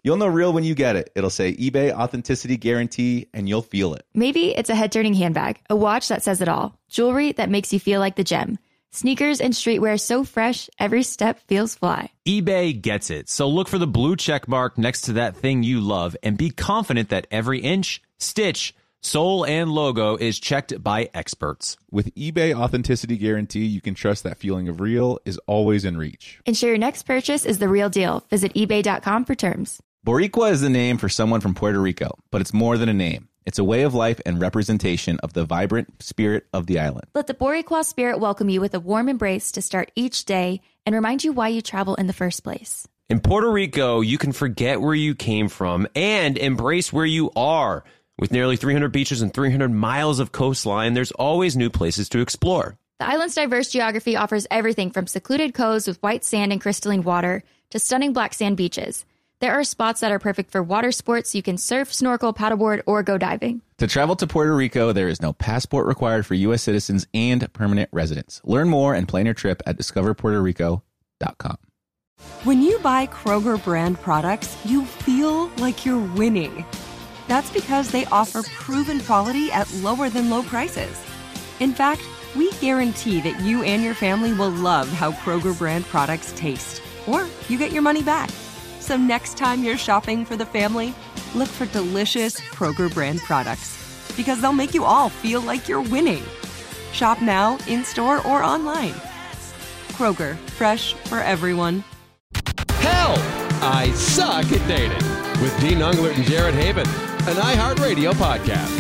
You'll know real when you get it. It'll say eBay Authenticity Guarantee, and you'll feel it. Maybe it's a head-turning handbag, a watch that says it all, jewelry that makes you feel like the gem, sneakers and streetwear so fresh, every step feels fly. eBay gets it. So look for the blue check mark next to that thing you love and be confident that every inch, stitch, sole, and logo is checked by experts. With eBay Authenticity Guarantee, you can trust that feeling of real is always in reach. Ensure your next purchase is the real deal. Visit ebay.com for terms. Boricua is the name for someone from Puerto Rico, but it's more than a name. It's a way of life and representation of the vibrant spirit of the island. Let the Boricua spirit welcome you with a warm embrace to start each day and remind you why you travel in the first place. In Puerto Rico, you can forget where you came from and embrace where you are. With nearly 300 beaches and 300 miles of coastline, there's always new places to explore. The island's diverse geography offers everything from secluded coves with white sand and crystalline water to stunning black sand beaches. There are spots that are perfect for water sports. You can surf, snorkel, paddleboard, or go diving. To travel to Puerto Rico, there is no passport required for U.S. citizens and permanent residents. Learn more and plan your trip at discoverpuertorico.com. When you buy Kroger brand products, you feel like you're winning. That's because they offer proven quality at lower than low prices. In fact, we guarantee that you and your family will love how Kroger brand products taste, or you get your money back. So next time you're shopping for the family, look for delicious Kroger brand products, because they'll make you all feel like you're winning. Shop now, in-store, or online. Kroger, fresh for everyone. Help! I Suck at Dating with Dean Unglert and Jared Haben, an iHeartRadio podcast.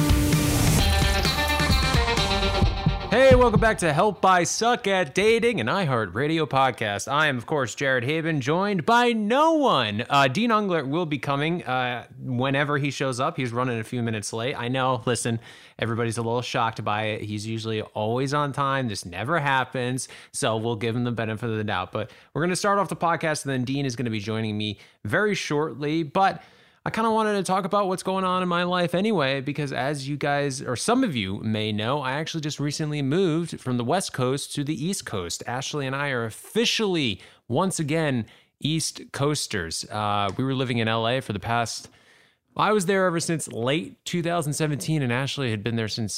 Hey, welcome back to Help I Suck at Dating, an iHeartRadio podcast. I am, of course, Jared Haben, joined by no one. Dean Unglert will be coming whenever he shows up. He's running a few minutes late. I know, listen, everybody's a little shocked by it. He's usually always on time. This never happens, so we'll give him the benefit of the doubt. But we're going to start off the podcast, and then Dean is going to be joining me very shortly. But I kind of wanted to talk about what's going on in my life anyway, because as you guys, or some of you may know, I actually just recently moved from the West Coast to the East Coast. Ashley and I are officially, once again, East Coasters. We were living in LA for the past, I was there ever since late 2017, and Ashley had been there since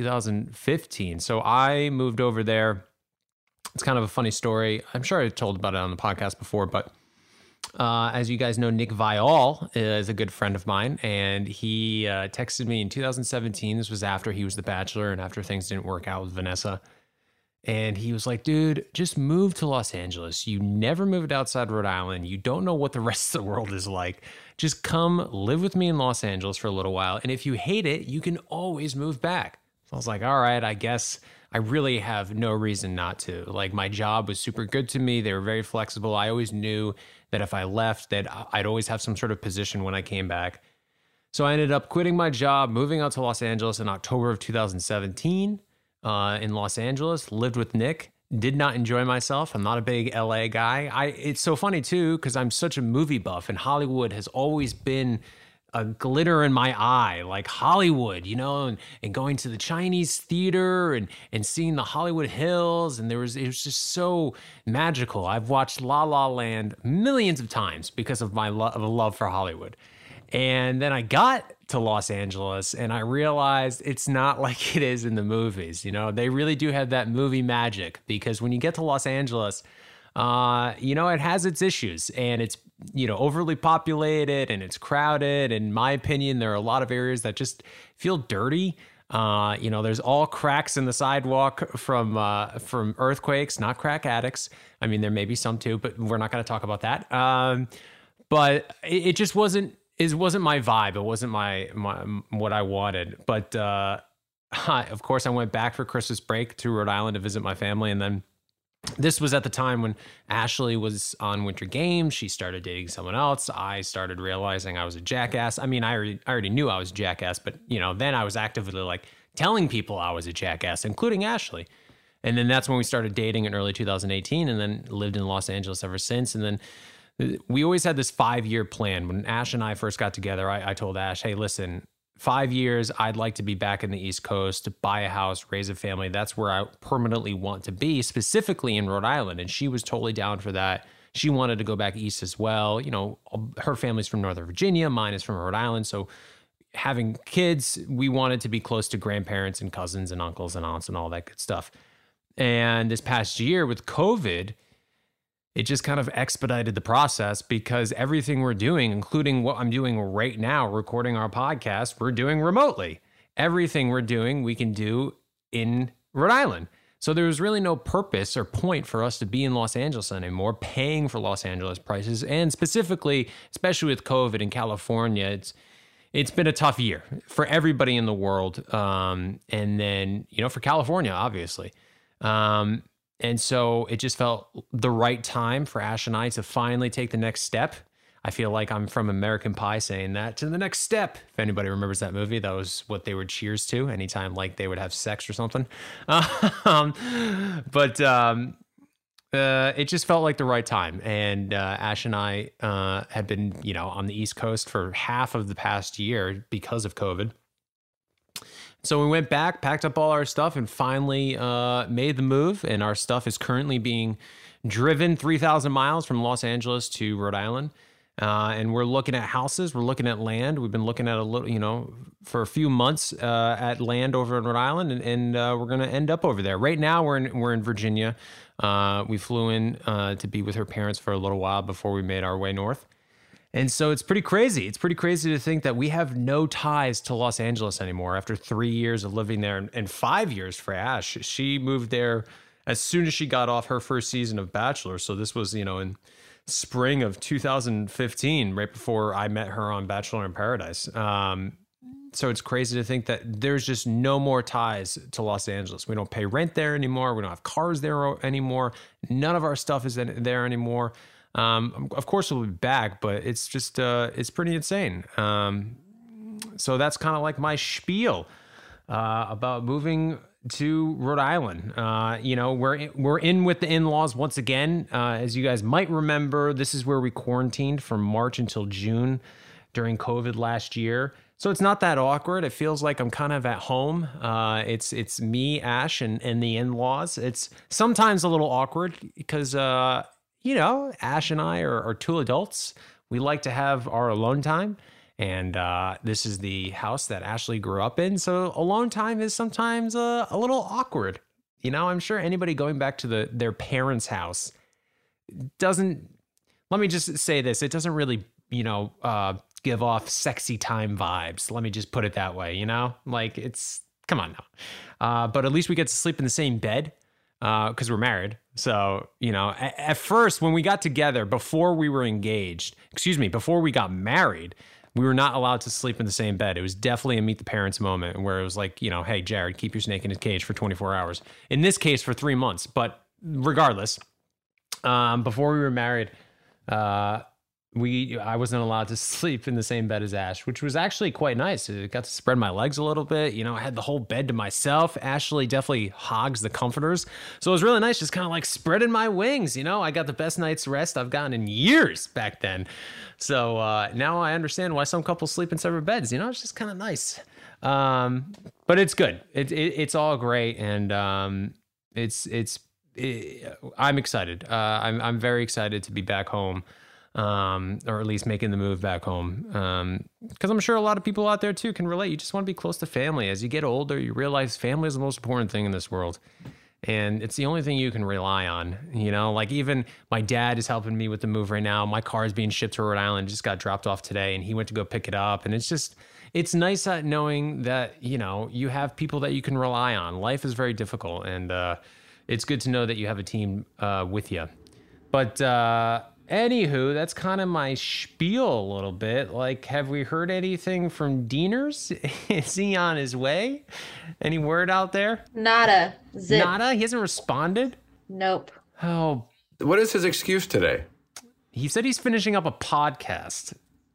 2015. So I moved over there. It's kind of a funny story. I'm sure I told about it on the podcast before, but as you guys know, Nick Viall is a good friend of mine, and he texted me in 2017. This was after he was The Bachelor and after things didn't work out with Vanessa. And he was like, dude, just move to Los Angeles. You never moved outside Rhode Island. You don't know what the rest of the world is like. Just come live with me in Los Angeles for a little while. And if you hate it, you can always move back. So I was like, all right, I guess I really have no reason not to. Like, my job was super good to me. They were very flexible. I always knew that if I left, that I'd always have some sort of position when I came back. So I ended up quitting my job, moving out to Los Angeles in October of 2017. In Los Angeles, lived with Nick, did not enjoy myself. I'm not a big LA guy. It's so funny too, because I'm such a movie buff, and Hollywood has always been a glitter in my eye, like Hollywood, you know, and going to the Chinese theater and seeing the Hollywood Hills. And it was just so magical. I've watched La La Land millions of times because of my love for Hollywood. And then I got to Los Angeles and I realized it's not like it is in the movies. You know, they really do have that movie magic, because when you get to Los Angeles, you know, it has its issues, and it's, you know, overly populated and it's crowded. In my opinion, there are a lot of areas that just feel dirty. You know, there's all cracks in the sidewalk from earthquakes, not crack addicts. I mean, there may be some too, but we're not going to talk about that. But it just wasn't my vibe. It wasn't my what I wanted. But of course, I went back for Christmas break to Rhode Island to visit my family, and then this was at the time when Ashley was on Winter Games. She started dating someone else. I started realizing I was a jackass. I mean, I already knew I was a jackass, but, you know, then I was actively like telling people I was a jackass, including Ashley. And then that's when we started dating in early 2018, and then lived in Los Angeles ever since. And then we always had this 5-year plan. When Ash and I first got together, I told Ash, hey, listen, 5 years, I'd like to be back in the East Coast, buy a house, raise a family. That's where I permanently want to be, specifically in Rhode Island. And she was totally down for that. she wanted to go back east as well. You know, her family's from Northern Virginia, mine is from Rhode Island. So having kids, we wanted to be close to grandparents and cousins and uncles and aunts and all that good stuff. And this past year with COVID, it just kind of expedited the process because everything we're doing, including what I'm doing right now, recording our podcast, we're doing remotely. Everything we're doing, we can do in Rhode Island. So there was really no purpose or point for us to be in Los Angeles anymore, paying for Los Angeles prices. And specifically, especially with COVID in California, it's been a tough year for everybody in the world. And then, you know, for California, obviously. And so it just felt the right time for Ash and I to finally take the next step. I feel like I'm from American Pie saying that, to the next step. If anybody remembers that movie, that was what they would cheers to anytime like they would have sex or something. But it just felt like the right time. And Ash and I had been, you know, on the East Coast for half of the past year because of COVID. So we went back, packed up all our stuff, and finally made the move. And our stuff is currently being driven 3,000 miles from Los Angeles to Rhode Island. And we're looking at houses. We're looking at land. We've been looking at a little, you know, for a few months at land over in Rhode Island, and we're going to end up over there. Right now, we're in Virginia. We flew in to be with her parents for a little while before we made our way north. And so it's pretty crazy. It's pretty crazy to think that we have no ties to Los Angeles anymore after 3 years of living there and 5 years for Ash. She moved there as soon as she got off her first season of Bachelor. So this was, you know, in spring of 2015, right before I met her on Bachelor in Paradise. So it's crazy to think that there's just no more ties to Los Angeles. We don't pay rent there anymore. We don't have cars there anymore. None of our stuff is there anymore. Of course we'll be back, but it's just, it's pretty insane. So that's kind of like my spiel, about moving to Rhode Island. You know, we're in with the in-laws once again. As you guys might remember, this is where we quarantined from March until June during COVID last year. So it's not that awkward. It feels like I'm kind of at home. It's me, Ash, and the in-laws. It's sometimes a little awkward because, you know, Ash and I are two adults. We like to have our alone time. And this is the house that Ashley grew up in. So alone time is sometimes a little awkward. You know, I'm sure anybody going back to their parents' house doesn't, let me just say this, it doesn't really, you know, give off sexy time vibes. Let me just put it that way, you know? Like, it's, come on now. But at least we get to sleep in the same bed because we're married. So, you know, at first when we got together, before we were engaged, before we got married, we were not allowed to sleep in the same bed. It was definitely a meet the parents moment where it was like, you know, hey, Jared, keep your snake in his cage for 24 hours. In this case, for 3 months. But regardless, before we were married, I wasn't allowed to sleep in the same bed as Ash, which was actually quite nice. I got to spread my legs a little bit. You know, I had the whole bed to myself. Ashley definitely hogs the comforters. So it was really nice just kind of like spreading my wings. You know, I got the best night's rest I've gotten in years back then. So now I understand why some couples sleep in separate beds. You know, it's just kind of nice. But it's good. It's all great. And I'm excited. I'm very excited to be back home. Or at least making the move back home. Because I'm sure a lot of people out there too can relate. You just want to be close to family. As you get older, you realize family is the most important thing in this world. And it's the only thing you can rely on. You know, like even my dad is helping me with the move right now. My car is being shipped to Rhode Island, just got dropped off today, and he went to go pick it up. And it's nice knowing that, you know, you have people that you can rely on. Life is very difficult, and it's good to know that you have a team with you. But anywho, that's kind of my spiel a little bit. Like, have we heard anything from Deaners? Is he on his way? Any word out there? Nada. Zip. Nada? He hasn't responded? Nope. Oh. What is his excuse today? He said he's finishing up a podcast.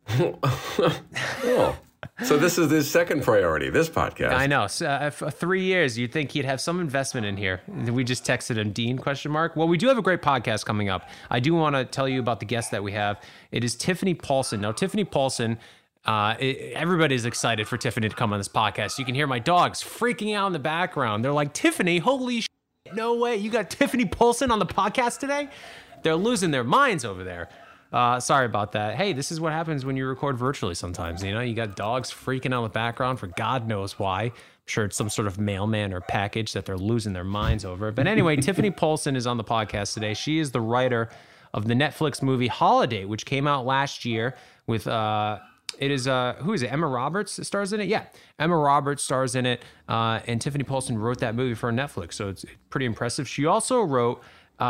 Oh. So this is his second priority, this podcast. I know. So, for 3 years, you'd think he'd have some investment in here. We just texted him, Dean, ? Well, we do have a great podcast coming up. I do want to tell you about the guest that we have. It is Tiffany Paulson. Now, Tiffany Paulson, everybody's excited for Tiffany to come on this podcast. You can hear my dogs freaking out in the background. They're like, Tiffany, holy shit, no way. You got Tiffany Paulson on the podcast today? They're losing their minds over there. Sorry about that. Hey, this is what happens when you record virtually sometimes. You know, you got dogs freaking out in the background for God knows why. I'm sure it's some sort of mailman or package that they're losing their minds over. But anyway, Tiffany Poulsen is on the podcast today. She is the writer of the Netflix movie Holiday, which came out last year with, it is, who is it? Emma Roberts that stars in it? Yeah, Emma Roberts stars in it. And Tiffany Poulsen wrote that movie for Netflix. So it's pretty impressive. She also wrote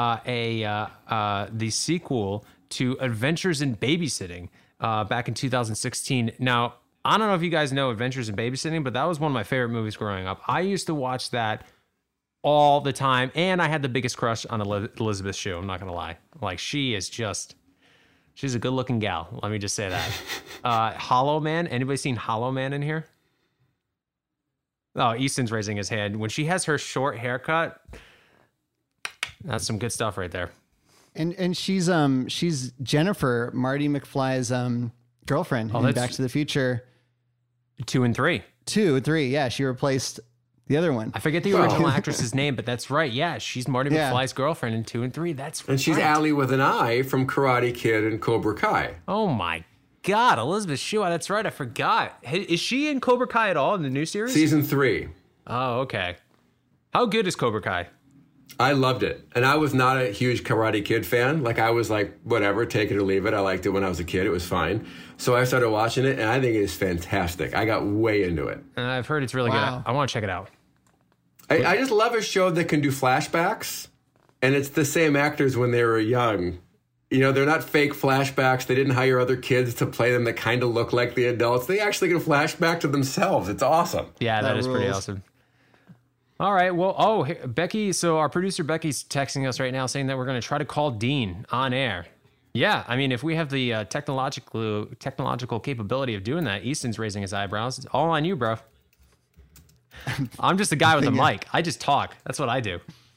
the sequel to Adventures in Babysitting back in 2016. Now, I don't know if you guys know Adventures in Babysitting, but that was one of my favorite movies growing up. I used to watch that all the time, and I had the biggest crush on Elizabeth Shue. I'm not gonna lie. Like, she's a good-looking gal. Let me just say that. Hollow Man. Anybody seen Hollow Man in here? Oh, Easton's raising his hand. When she has her short haircut, that's some good stuff right there. And she's Jennifer, Marty McFly's girlfriend in Back to the Future 2 and 3. 2, 3, yeah. She replaced the other one. I forget the original actress's name, but that's right. Yeah, she's Marty McFly's girlfriend in 2 and 3. That's And she's Allie with an I from Karate Kid and Cobra Kai. Oh my God, Elizabeth Shue. That's right. I forgot. Is she in Cobra Kai at all in the new series? Season 3. Oh, okay. How good is Cobra Kai? I loved it. And I was not a huge Karate Kid fan. Like, I was like, whatever, take it or leave it. I liked it when I was a kid. It was fine. So I started watching it, and I think it is fantastic. I got way into it. I've heard it's really good. I want to check it out. I just love a show that can do flashbacks, and it's the same actors when they were young. You know, they're not fake flashbacks. They didn't hire other kids to play them that kind of look like the adults. They actually get a flashback to themselves. It's awesome. Yeah, that is pretty awesome. All right. Well, Becky. So our producer Becky's texting us right now saying that we're going to try to call Dean on air. Yeah. I mean, if we have the technological capability of doing that, Easton's raising his eyebrows. It's all on you, bro. I'm just a guy with a mic. I just talk. That's what I do.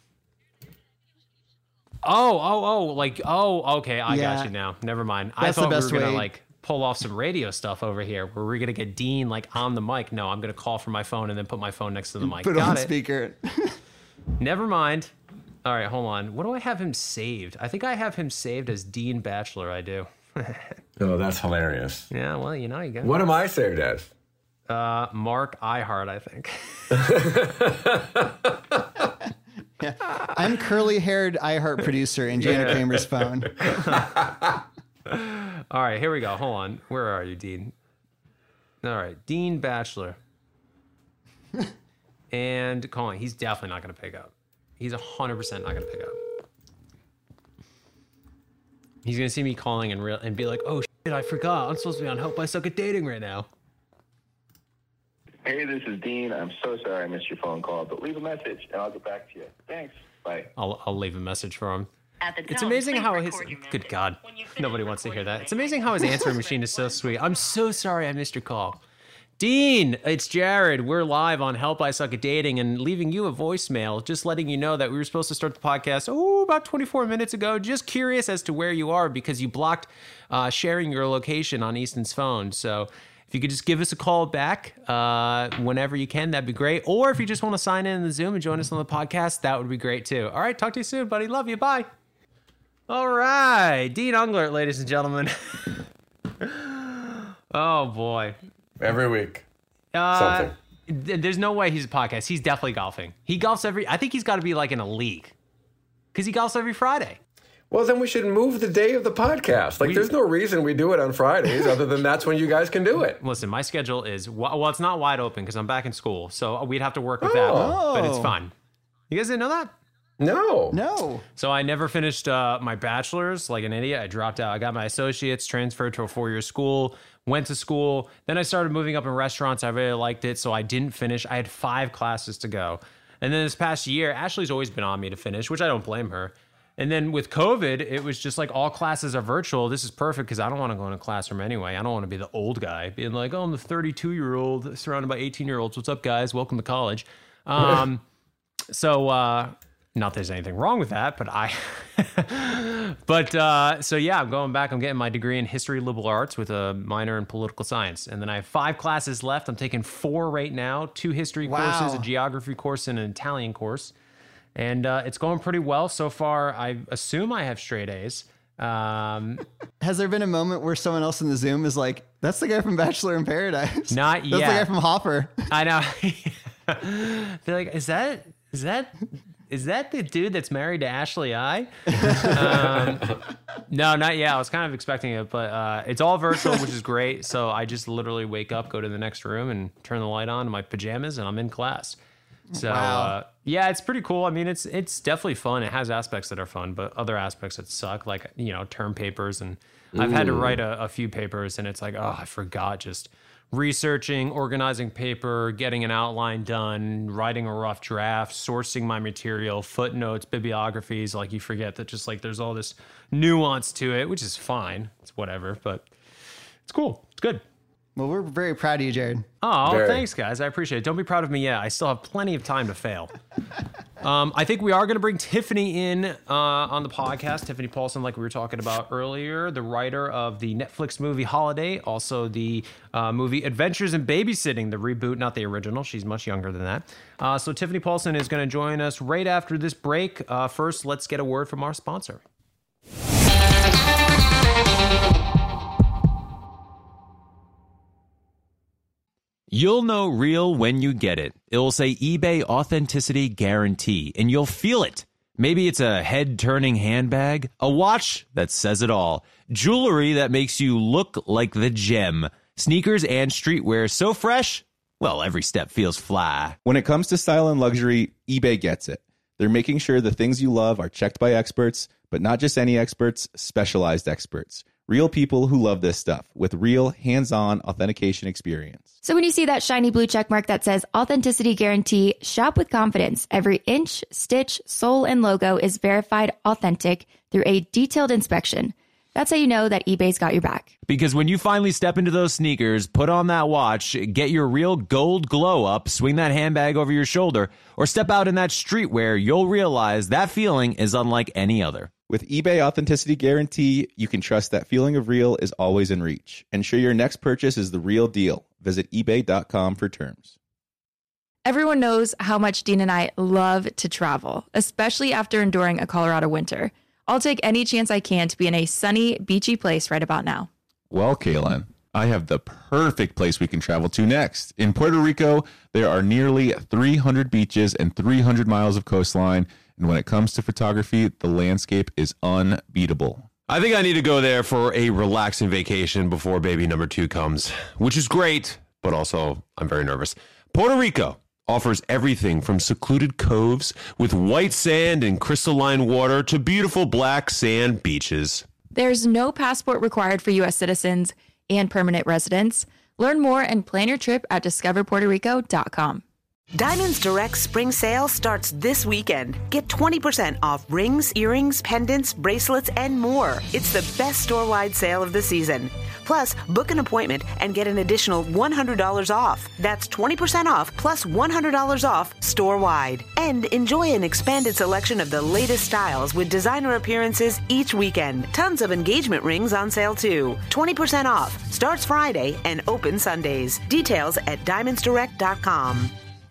Okay. I got you now. Never mind. I thought we were going to like pull off some radio stuff over here where we're going to get Dean like on the mic. No, I'm going to call from my phone and then put my phone next to the mic. Put it on speaker. Never mind. All right, hold on. What do I have him saved? I think I have him saved as Dean Bachelor. I do. Oh, that's hilarious. Yeah, well, you got What am I saved as? Mark Ihart, I think. Yeah. I'm curly-haired iHeart producer in Jana Kramer's phone. All right, here we go. Hold on. Where are you, Dean? All right, Dean Bachelor. And calling. He's definitely not going to pick up. He's 100% not going to pick up. He's going to see me calling and be like, oh, shit, I forgot. I'm supposed to be on Help I Suck at Dating right now. Hey, this is Dean. I'm so sorry I missed your phone call, but leave a message and I'll get back to you. Thanks. Bye. I'll leave a message for him. It's amazing how his... Good God. Nobody wants to hear that. It's amazing how his answering machine is so sweet. I'm so sorry I missed your call. Dean, it's Jared. We're live on Help I Suck at Dating and leaving you a voicemail, just letting you know that we were supposed to start the podcast, about 24 minutes ago. Just curious as to where you are because you blocked sharing your location on Easton's phone. So if you could just give us a call back whenever you can, that'd be great. Or if you just want to sign in the Zoom and join us on the podcast, that would be great too. All right, talk to you soon, buddy. Love you. Bye. All right, Dean Unglert, ladies and gentlemen. Oh, boy. Every week. Something. There's no way he's a podcast. He's definitely golfing. He golfs I think he's got to be like in a league because he golfs every Friday. Well, then we should move the day of the podcast. Like, there's no reason we do it on Fridays other than that's when you guys can do it. Listen, my schedule is, well, it's not wide open because I'm back in school. So we'd have to work with that one, but it's fine. You guys didn't know that? No. So I never finished my bachelor's like an idiot. I dropped out. I got my associates, transferred to a 4-year school, went to school. Then I started moving up in restaurants. I really liked it. So I didn't finish. I had 5 classes to go. And then this past year, Ashley's always been on me to finish, which I don't blame her. And then with COVID, it was just like all classes are virtual. This is perfect because I don't want to go in a classroom anyway. I don't want to be the old guy being like, oh, I'm the 32-year-old surrounded by 18-year-olds. What's up, guys? Welcome to college. Not that there's anything wrong with that, but so yeah, I'm going back. I'm getting my degree in history, liberal arts with a minor in political science. And then I have 5 classes left. I'm taking 4 right now, 2 history courses, a geography course, and an Italian course. And it's going pretty well so far. I assume I have straight A's. Has there been a moment where someone else in the Zoom is like, that's the guy from Bachelor in Paradise? Not yet. That's the guy from Hopper. I know. They're like, is that the dude that's married to Ashley I? No, not yet. I was kind of expecting it, but it's all virtual, which is great. So I just literally wake up, go to the next room, and turn the light on in my pajamas, and I'm in class. So yeah, it's pretty cool. I mean, it's definitely fun. It has aspects that are fun, but other aspects that suck, like, you know, term papers. And I've had to write a few papers, and it's like, oh, I forgot just researching, organizing paper, getting an outline done, writing a rough draft, sourcing my material, footnotes, bibliographies. Like, you forget that just like there's all this nuance to it, which is fine. It's whatever, but it's cool. It's good. Well, we're very proud of you, Jared. Oh, thanks, guys. I appreciate it. Don't be proud of me yet. I still have plenty of time to fail. I think we are going to bring Tiffany in on the podcast. Tiffany Paulson, like we were talking about earlier, the writer of the Netflix movie Holiday, also the movie Adventures in Babysitting, the reboot, not the original. She's much younger than that. So Tiffany Paulson is going to join us right after this break. First, let's get a word from our sponsor. You'll know real when you get it. It'll say eBay Authenticity Guarantee, and you'll feel it. Maybe it's a head-turning handbag, a watch that says it all, jewelry that makes you look like the gem, sneakers and streetwear so fresh, well, every step feels fly. When it comes to style and luxury, eBay gets it. They're making sure the things you love are checked by experts, but not just any experts, specialized experts. Real people who love this stuff with real hands-on authentication experience. So when you see that shiny blue check mark that says Authenticity Guarantee, shop with confidence. Every inch, stitch, sole, and logo is verified authentic through a detailed inspection. That's how you know that eBay's got your back. Because when you finally step into those sneakers, put on that watch, get your real gold glow up, swing that handbag over your shoulder, or step out in that streetwear, you'll realize that feeling is unlike any other. With eBay Authenticity Guarantee, you can trust that feeling of real is always in reach. Ensure your next purchase is the real deal. Visit ebay.com for terms. Everyone knows how much Dean and I love to travel, especially after enduring a Colorado winter. I'll take any chance I can to be in a sunny, beachy place right about now. Well, Kaylin, I have the perfect place we can travel to next. In Puerto Rico, there are nearly 300 beaches and 300 miles of coastline. And when it comes to photography, the landscape is unbeatable. I think I need to go there for a relaxing vacation before baby number 2 comes, which is great, but also I'm very nervous. Puerto Rico offers everything from secluded coves with white sand and crystalline water to beautiful black sand beaches. There's no passport required for U.S. citizens and permanent residents. Learn more and plan your trip at discoverpuertorico.com. Diamonds Direct Spring Sale starts this weekend. Get 20% off rings, earrings, pendants, bracelets, and more. It's the best store-wide sale of the season. Plus, book an appointment and get an additional $100 off. That's 20% off plus $100 off store-wide. And enjoy an expanded selection of the latest styles with designer appearances each weekend. Tons of engagement rings on sale too. 20% off. Starts Friday and open Sundays. Details at diamondsdirect.com.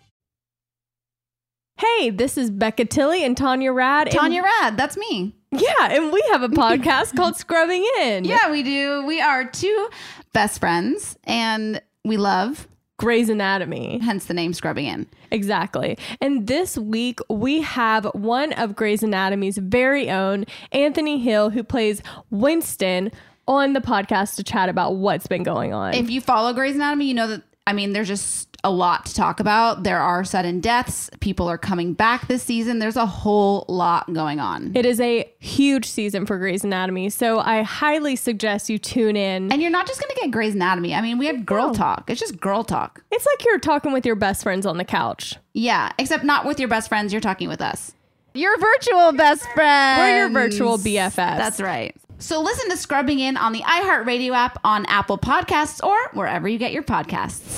Hey, this is Becca Tilley and Tanya Rad. Tanya Rad, that's me. Yeah, and we have a podcast called Scrubbing In. Yeah, we do. We are 2 best friends, and we love Grey's Anatomy. Hence the name Scrubbing In. Exactly. And this week, we have one of Grey's Anatomy's very own, Anthony Hill, who plays Winston, on the podcast to chat about what's been going on. If you follow Grey's Anatomy, you know that, I mean, there's just a lot to talk about. There are sudden deaths. People are coming back this season. There's a whole lot going on. It is a huge season for Grey's Anatomy, so I highly suggest you tune in. And you're not just going to get Grey's Anatomy. I mean, we have girl talk. It's just girl talk. It's like you're talking with your best friends on the couch. Yeah, except not with your best friends. You're talking with us. Your virtual best friends. We're your virtual BFFs. That's right. So listen to Scrubbing In on the iHeartRadio app, on Apple Podcasts, or wherever you get your podcasts.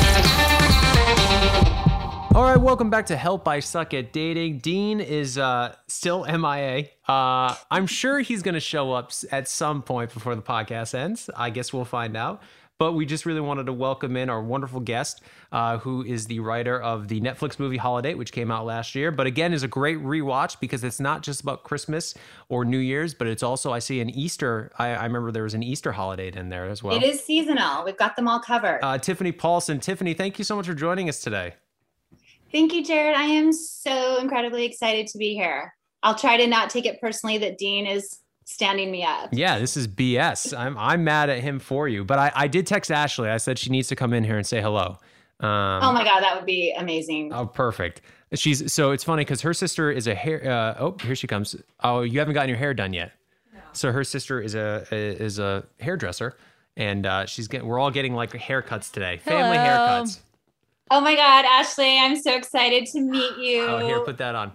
All right, welcome back to Help I Suck at Dating. Dean is still MIA. I'm sure he's going to show up at some point before the podcast ends. I guess we'll find out. But we just really wanted to welcome in our wonderful guest, who is the writer of the Netflix movie Holiday, which came out last year. But again, is a great rewatch because it's not just about Christmas or New Year's, but it's also, I see an Easter. I remember there was an Easter holiday in there as well. It is seasonal. We've got them all covered. Tiffany Paulson. Tiffany, thank you so much for joining us today. Thank you, Jared. I am so incredibly excited to be here. I'll try to not take it personally that Dean is standing me up. Yeah, this is BS. I'm mad at him for you. But I did text Ashley. I said she needs to come in here and say hello. Oh my God, that would be amazing. Oh, perfect. So it's funny because her sister is a hair. Here she comes. Oh, you haven't gotten your hair done yet. No. So her sister is a hairdresser, and we're all getting like haircuts today. Family haircuts. Oh my God, Ashley, I'm so excited to meet you. Oh, here, put that on.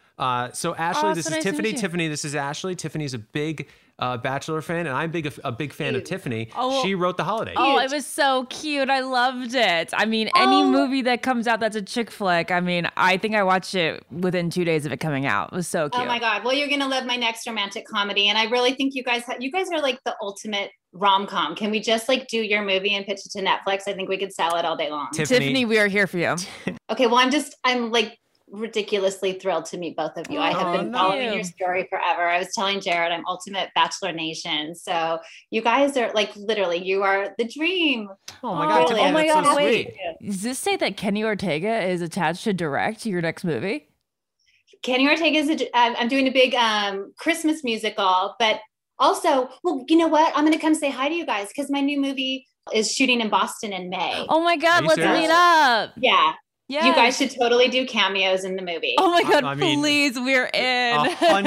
So Ashley, this is Tiffany. Tiffany, this is Ashley. Tiffany's a big Bachelor fan, and I'm a big fan of Tiffany. Oh, she wrote the Holiday. Oh, it was so cute. I loved it. I mean, any movie that comes out that's a chick flick, I mean, I think I watched it within 2 days of it coming out. It was so cute. Oh my God. Well, you're going to love my next romantic comedy. And I really think you guys are like the ultimate rom-com. Can we just like do your movie and pitch it to Netflix? I think we could sell it all day long. Tiffany, we are here for you. Okay. Well, I'm like ridiculously thrilled to meet both of you. I have been following your story forever. I was telling Jared I'm ultimate Bachelor Nation. So you guys are like literally, you are the dream. Oh my God. Really, oh my God. So wait, does this say that Kenny Ortega is attached to direct your next movie? Kenny Ortega is I'm doing a big Christmas musical, but also, well, you know what? I'm going to come say hi to you guys because my new movie is shooting in Boston in May. Oh my God. Let's meet up. Yeah. Yes. You guys should totally do cameos in the movie. Oh my God, please, we're in.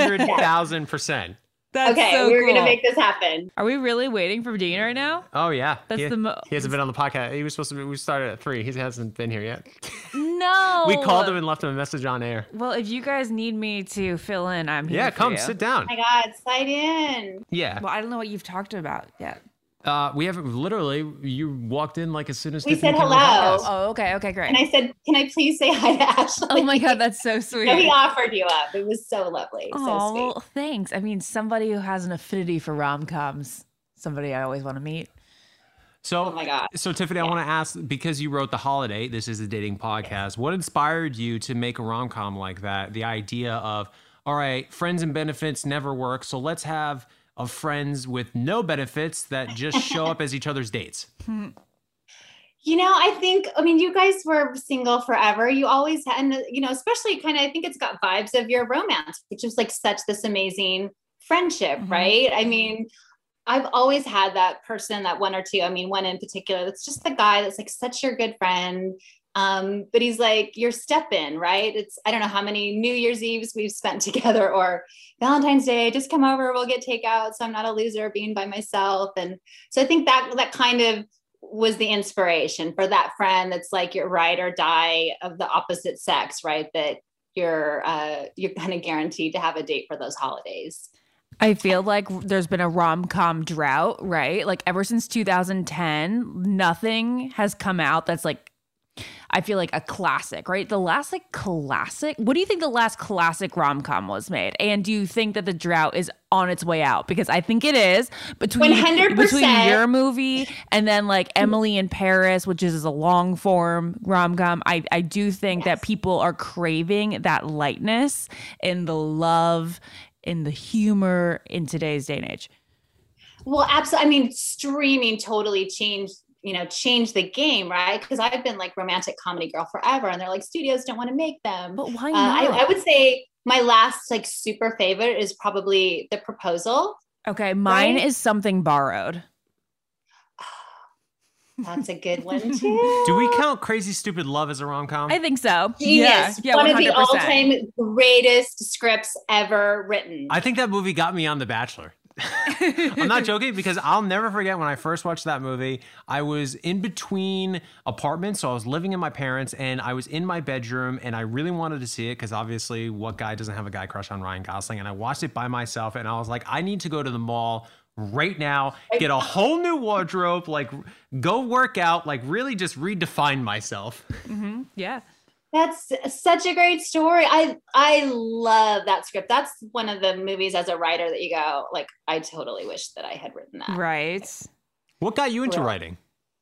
100,000%. That's okay, so we're cool. going to make this happen. Are we really waiting for Dean right now? Oh, yeah. That's he hasn't been on the podcast. He was supposed to be, we started at 3. He hasn't been here yet. No. We called him and left him a message on air. Well, if you guys need me to fill in, I'm here. Yeah, for come, you. sit down. Oh my God, slide in. Yeah. Well, I don't know what you've talked about yet. We haven't literally. You walked in like as soon as we Tiffany said hello. Oh, okay, great. And I said, "Can I please say hi to Ashley?" Oh my God, that's so sweet. So he offered you up. It was so lovely. Oh, so sweet. Well, thanks. I mean, somebody who has an affinity for rom-coms, somebody I always want to meet. So, oh my God. So Tiffany, I want to ask, because you wrote The Holiday, this is a dating podcast. What inspired you to make a rom-com like that? The idea of, all right, friends and benefits never work, so let's have of friends with no benefits that just show up as each other's dates. You know, I mean, you guys were single forever. You always had, and you know, especially kind of, I think it's got vibes of your romance, which is like such this amazing friendship, right? I mean, I've always had that person, that one or two. I mean, one in particular, that's just the guy that's like such your good friend. But he's like your step in, right? I don't know how many New Year's Eves we've spent together or Valentine's Day, just come over, we'll get takeout. So I'm not a loser being by myself. And so I think that kind of was the inspiration for that friend. That's like your ride or die of the opposite sex, right? That you're kind of guaranteed to have a date for those holidays. I feel like there's been a rom-com drought, right? Like ever since 2010, nothing has come out that's like, I feel like a classic, right? The last like classic. What do you think the last classic rom-com was made? And do you think that the drought is on its way out? Because I think it is between 100%. your movie and then like Emily in Paris, which is a long form rom-com. I do think that people are craving that lightness and the love and the humor in today's day and age. Well, absolutely. I mean, streaming totally changed the game, right? Because I've been like romantic comedy girl forever, and they're like, studios don't want to make them. But why not? I would say my last like super favorite is probably The Proposal. Okay, mine is Something Borrowed. That's a good one too. Do we count Crazy Stupid Love as a rom-com? I think so. Genius. Yeah, one 100%. of the all-time greatest scripts ever written. I think that movie got me on The Bachelor. I'm not joking, because I'll never forget when I first watched that movie. I was in between apartments, so I was living in my parents, and I was in my bedroom, and I really wanted to see it because obviously what guy doesn't have a guy crush on Ryan Gosling? And I watched it by myself, and I was like, I need to go to the mall right now, get a whole new wardrobe, like go work out, like really just redefine myself. Mm-hmm. Yeah. That's such a great story. I love that script. That's one of the movies as a writer that you go, like, I totally wish that I had written that. Right. What got you into writing?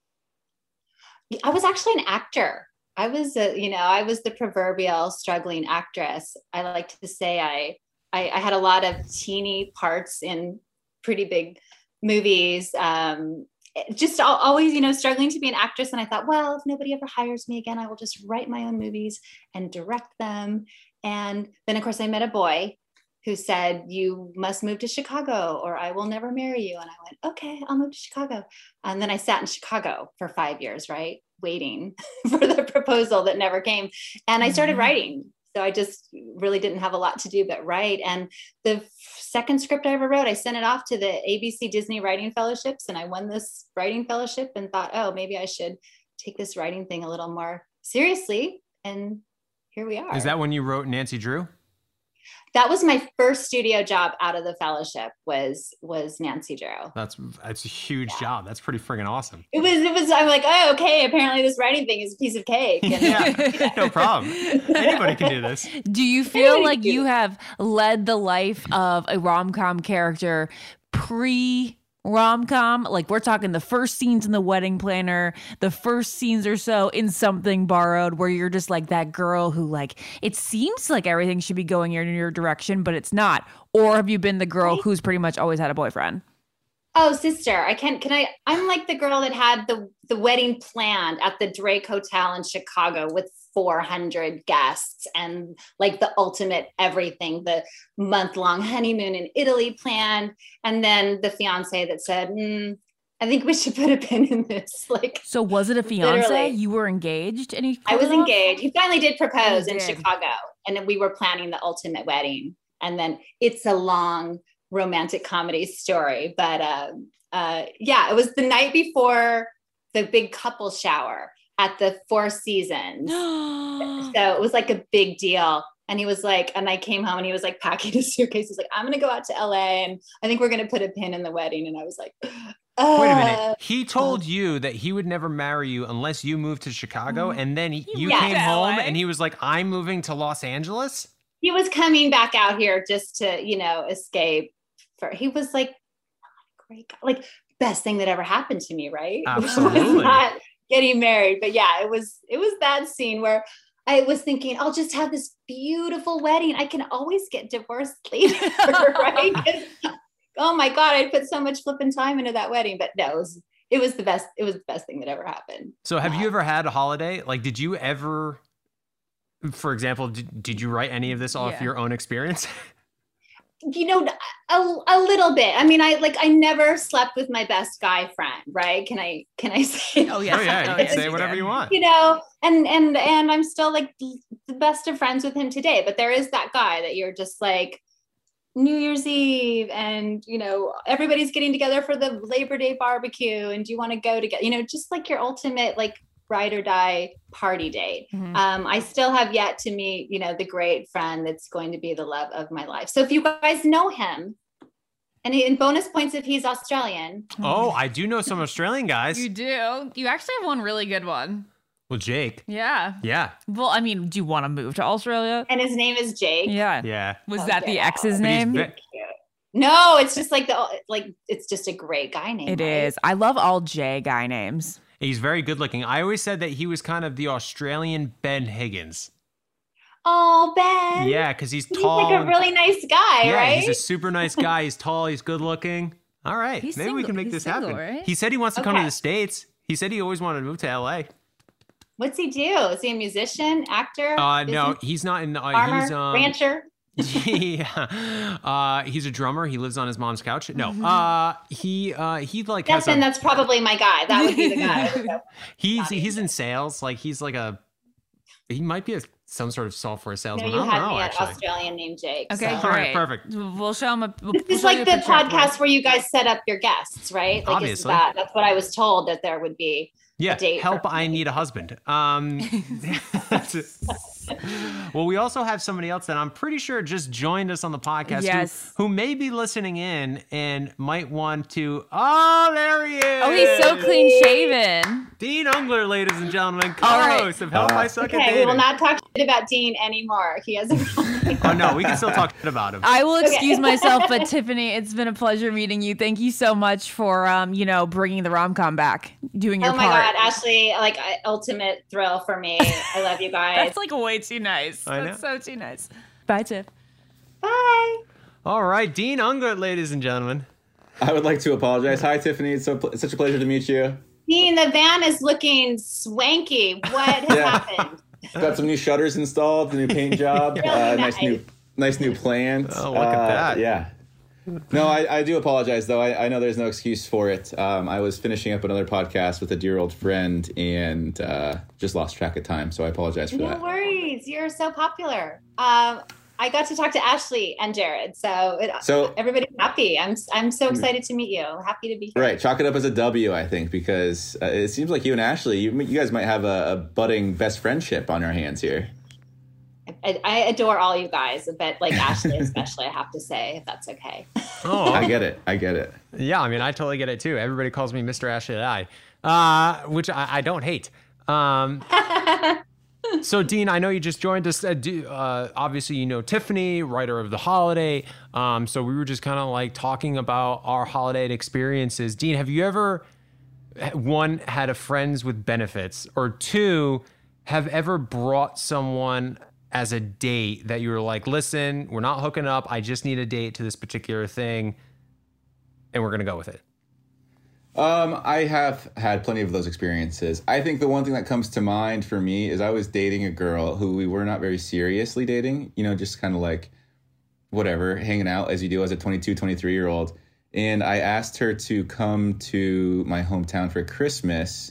I was actually an actor. I was the proverbial struggling actress. I like to say I had a lot of teeny parts in pretty big movies. Just always, struggling to be an actress. And I thought, well, if nobody ever hires me again, I will just write my own movies and direct them. And then, of course, I met a boy who said, you must move to Chicago or I will never marry you. And I went, okay, I'll move to Chicago. And then I sat in Chicago for 5 years, right? Waiting for the proposal that never came. And I started writing. So I just really didn't have a lot to do but write. And the second script I ever wrote, I sent it off to the ABC Disney Writing Fellowships, and I won this writing fellowship and thought, oh, maybe I should take this writing thing a little more seriously. And here we are. Is that when you wrote Nancy Drew? That was my first studio job out of the fellowship was Nancy Drew. That's a huge job. That's pretty friggin' awesome. It was, I'm like, oh, okay. Apparently this writing thing is a piece of cake. And, no problem. Anybody can do this. Do you feel like you have led the life of a rom-com character pre-rom-com? Like we're talking the first scenes in The Wedding Planner, the first scenes or so in Something Borrowed, where you're just like that girl who like, it seems like everything should be going in your direction, but it's not. Or have you been the girl who's pretty much always had a boyfriend? Oh, sister, I'm like the girl that had the wedding planned at the Drake Hotel in Chicago with 400 guests and like the ultimate everything, the month-long honeymoon in Italy planned. And then the fiance that said, I think we should put a pin in this. Like, so was it a fiance? Literally. You were engaged and he I was engaged. He finally did propose in Chicago, and then we were planning the ultimate wedding. And then it's a long romantic comedy story, but it was the night before the big couple shower at the Four Seasons. So it was like a big deal. And he was like, and I came home and he was like packing his suitcase. He's like, I'm going to go out to LA and I think we're going to put a pin in the wedding. And I was like, wait a minute. He told you that he would never marry you unless you moved to Chicago. And then you came home and he was like, I'm moving to Los Angeles. He was coming back out here just to, escape. He was like, great guy. Like best thing that ever happened to me. Right. Absolutely. Not getting married. But yeah, it was that scene where I was thinking, I'll just have this beautiful wedding. I can always get divorced later, right? Oh my God, I put so much flipping time into that wedding. But no, it was the best. It was the best thing that ever happened. So have you ever had a holiday? Like, did you ever, for example, did you write any of this off your own experience? A little bit. I mean, I never slept with my best guy friend, right? Can I say? Oh yeah. You can say whatever you want. And I'm still like the best of friends with him today. But there is that guy that you're just like New Year's Eve, and everybody's getting together for the Labor Day barbecue, and do you want to go together? Just like your ultimate like ride or die party date. Mm-hmm. I still have yet to meet, the great friend that's going to be the love of my life. So if you guys know him, and in bonus points if he's Australian. Oh, I do know some Australian guys. You do? You actually have one really good one. Well, Jake. Yeah. Yeah. Well, I mean, do you want to move to Australia? And his name is Jake. Yeah. Yeah. Was that the ex's name? No, it's just like it's just a great guy name. It is. I love all J guy names. He's very good looking. I always said that he was kind of the Australian Ben Higgins. Oh, Ben. Yeah, because he's tall. He's like a really nice guy, right? He's a super nice guy. He's tall. He's good looking. All right. Maybe we can make this happen. Right? He said he wants to come to the States. He said he always wanted to move to LA. What's he do? Is he a musician, actor? No, he's not in. Farmer, he's rancher. Yeah, he's a drummer. He lives on his mom's couch. No, he like that's probably my guy. That would be the guy. he's in sales. Like he might be some sort of software salesman. No, you had me at Australian named Jake. Okay, so. All right, perfect. We'll show him This is like the podcast where you guys set up your guests, right? Like, obviously, that's what I was told, that there would be. Yeah, help! I need a husband. Well, we also have somebody else that I'm pretty sure just joined us on the podcast who may be listening in and might want to. Oh, there he is! Oh, he's so clean shaven. Dean Ungler, ladies and gentlemen, co-host of Help I Suck at Okay, Dating. we will not talk shit about Dean anymore. He has a Oh no, we can still talk shit about him. I will Okay. excuse myself, but Tiffany, it's been a pleasure meeting you. Thank you so much for, bringing the rom-com back, doing your Oh my part. God, Ashley, like ultimate thrill for me. I love you guys. That's like way too nice. I That's so too nice. Bye, Tiff. Bye. All right, Dean Ungler, ladies and gentlemen. I would like to apologize. Hi, Tiffany. It's such a pleasure to meet you. Dean, the van is looking swanky. What has happened? Got some new shutters installed, a new paint job, Really nice new plant. Oh, look at that. Yeah. No, I do apologize though. I know there's no excuse for it. I was finishing up another podcast with a dear old friend and just lost track of time. So I apologize for No that. worries. You're so popular. I got to talk to Ashley and Jared, so everybody's happy. I'm so excited to meet you. Happy to be here. Right. Chalk it up as a W, I think, because it seems like you and Ashley, you guys might have a budding best friendship on your hands here. I adore all you guys, but like Ashley especially, I have to say, if that's okay. Oh, I get it. Yeah, I mean, I totally get it too. Everybody calls me Mr. Ashley I, which I don't hate. So, Dean, I know you just joined us. Obviously, you know Tiffany, writer of The Holiday. So we were just kind of like talking about our holiday experiences. Dean, have you ever, one, had a friends with benefits, or two, have ever brought someone as a date that you were like, listen, we're not hooking up. I just need a date to this particular thing, and we're going to go with it? I have had plenty of those experiences. I think the one thing that comes to mind for me is I was dating a girl who we were not very seriously dating, just kind of like whatever, hanging out as you do as a 22, 23-year-old. And I asked her to come to my hometown for Christmas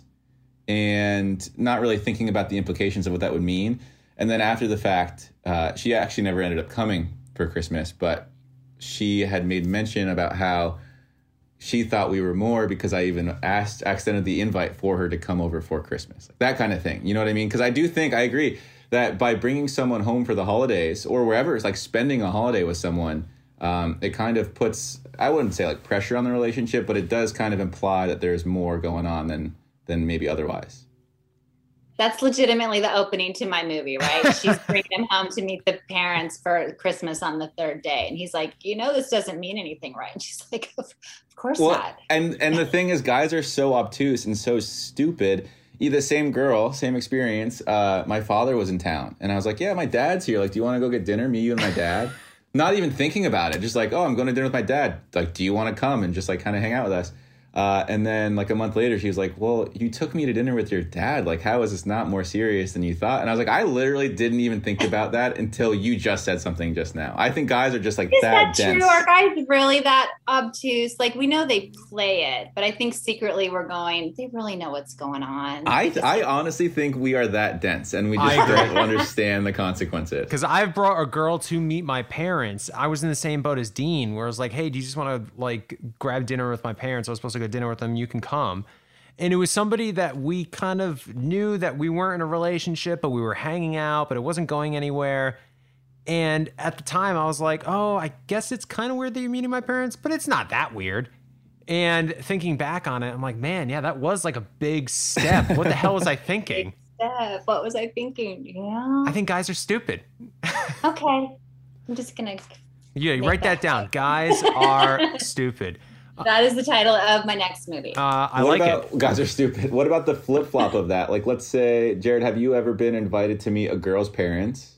and not really thinking about the implications of what that would mean. And then after the fact, she actually never ended up coming for Christmas, but she had made mention about how she thought we were more because I even extended the invite for her to come over for Christmas. Like that kind of thing. You know what I mean? Because I agree that by bringing someone home for the holidays or wherever, it's like spending a holiday with someone, it kind of puts, I wouldn't say like pressure on the relationship, but it does kind of imply that there's more going on than maybe otherwise. That's legitimately the opening to my movie, right? She's bringing him home to meet the parents for Christmas on the third day. And he's like, this doesn't mean anything, right? And she's like, of course not. And the thing is, guys are so obtuse and so stupid. The same girl, same experience. My father was in town. And I was like, yeah, my dad's here. Like, do you want to go get dinner? Me, you, and my dad? Not even thinking about it. Just like, I'm going to dinner with my dad. Like, do you want to come and just like kind of hang out with us? And then like a month later, she was like, well, you took me to dinner with your dad. Like, how is this not more serious than you thought? And I was like, I literally didn't even think about that until you just said something just now. I think guys are just like that dense. Is that true? Are guys really that obtuse? Like, we know they play it, but I think secretly we're going, they really know what's going on. I honestly think we are that dense and we just don't understand the consequences. Because I've brought a girl to meet my parents. I was in the same boat as Dean, where I was like, hey, do you just want to like grab dinner with my parents? I was supposed to go dinner with them. You can come. And it was somebody that we kind of knew that we weren't in a relationship, but we were hanging out, but it wasn't going anywhere. And at the time I was like, oh, I guess it's kind of weird that you're meeting my parents, but it's not that weird. And thinking back on it, I'm like, man, yeah, that was like a big step. What the hell was I thinking? What was I thinking? Yeah. I think guys are stupid. Okay. I'm just going to. Yeah, write that down. Guys are stupid. That is the title of my next movie. I like it. Guys are stupid. What about the flip flop of that? Like, let's say, Jared, have you ever been invited to meet a girl's parents?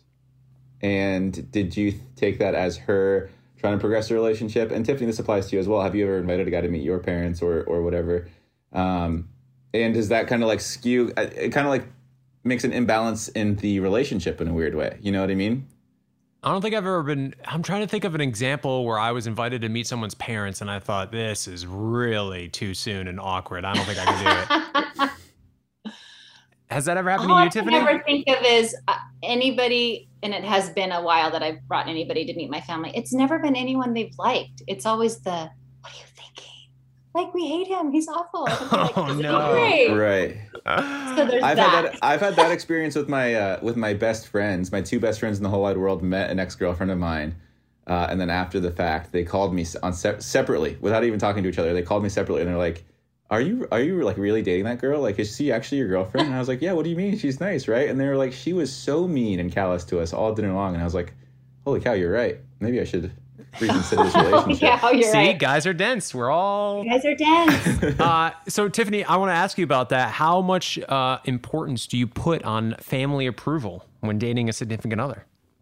And did you take that as her trying to progress the relationship? And Tiffany, this applies to you as well. Have you ever invited a guy to meet your parents or whatever? And does that kind of like skew? It kind of like makes an imbalance in the relationship in a weird way. You know what I mean? I don't think I've ever been. I'm trying to think of an example where I was invited to meet someone's parents and I thought, this is really too soon and awkward. I don't think I can do it. Has that ever happened to you, Tiffany? All I can ever think of is anybody, and it has been a while that I've brought anybody to meet my family. It's never been anyone they've liked. It's always what are you thinking? Like, we hate him. He's awful. Oh, no. Right. So there's I've had that experience with my best friends. My two best friends in the whole wide world met an ex-girlfriend of mine. And then after the fact, they called me separately without even talking to each other. They called me separately and they're like, are you like really dating that girl? Like, is she actually your girlfriend? And I was like, yeah, what do you mean? She's nice, right? And they were like, she was so mean and callous to us all dinner long. And I was like, holy cow, you're right. Maybe I should reconsider this relationship. Yeah, you're See, right. guys are dense. We're all Guys are dense. So Tiffany, I want to ask you about that. How much importance do you put on family approval when dating a significant other?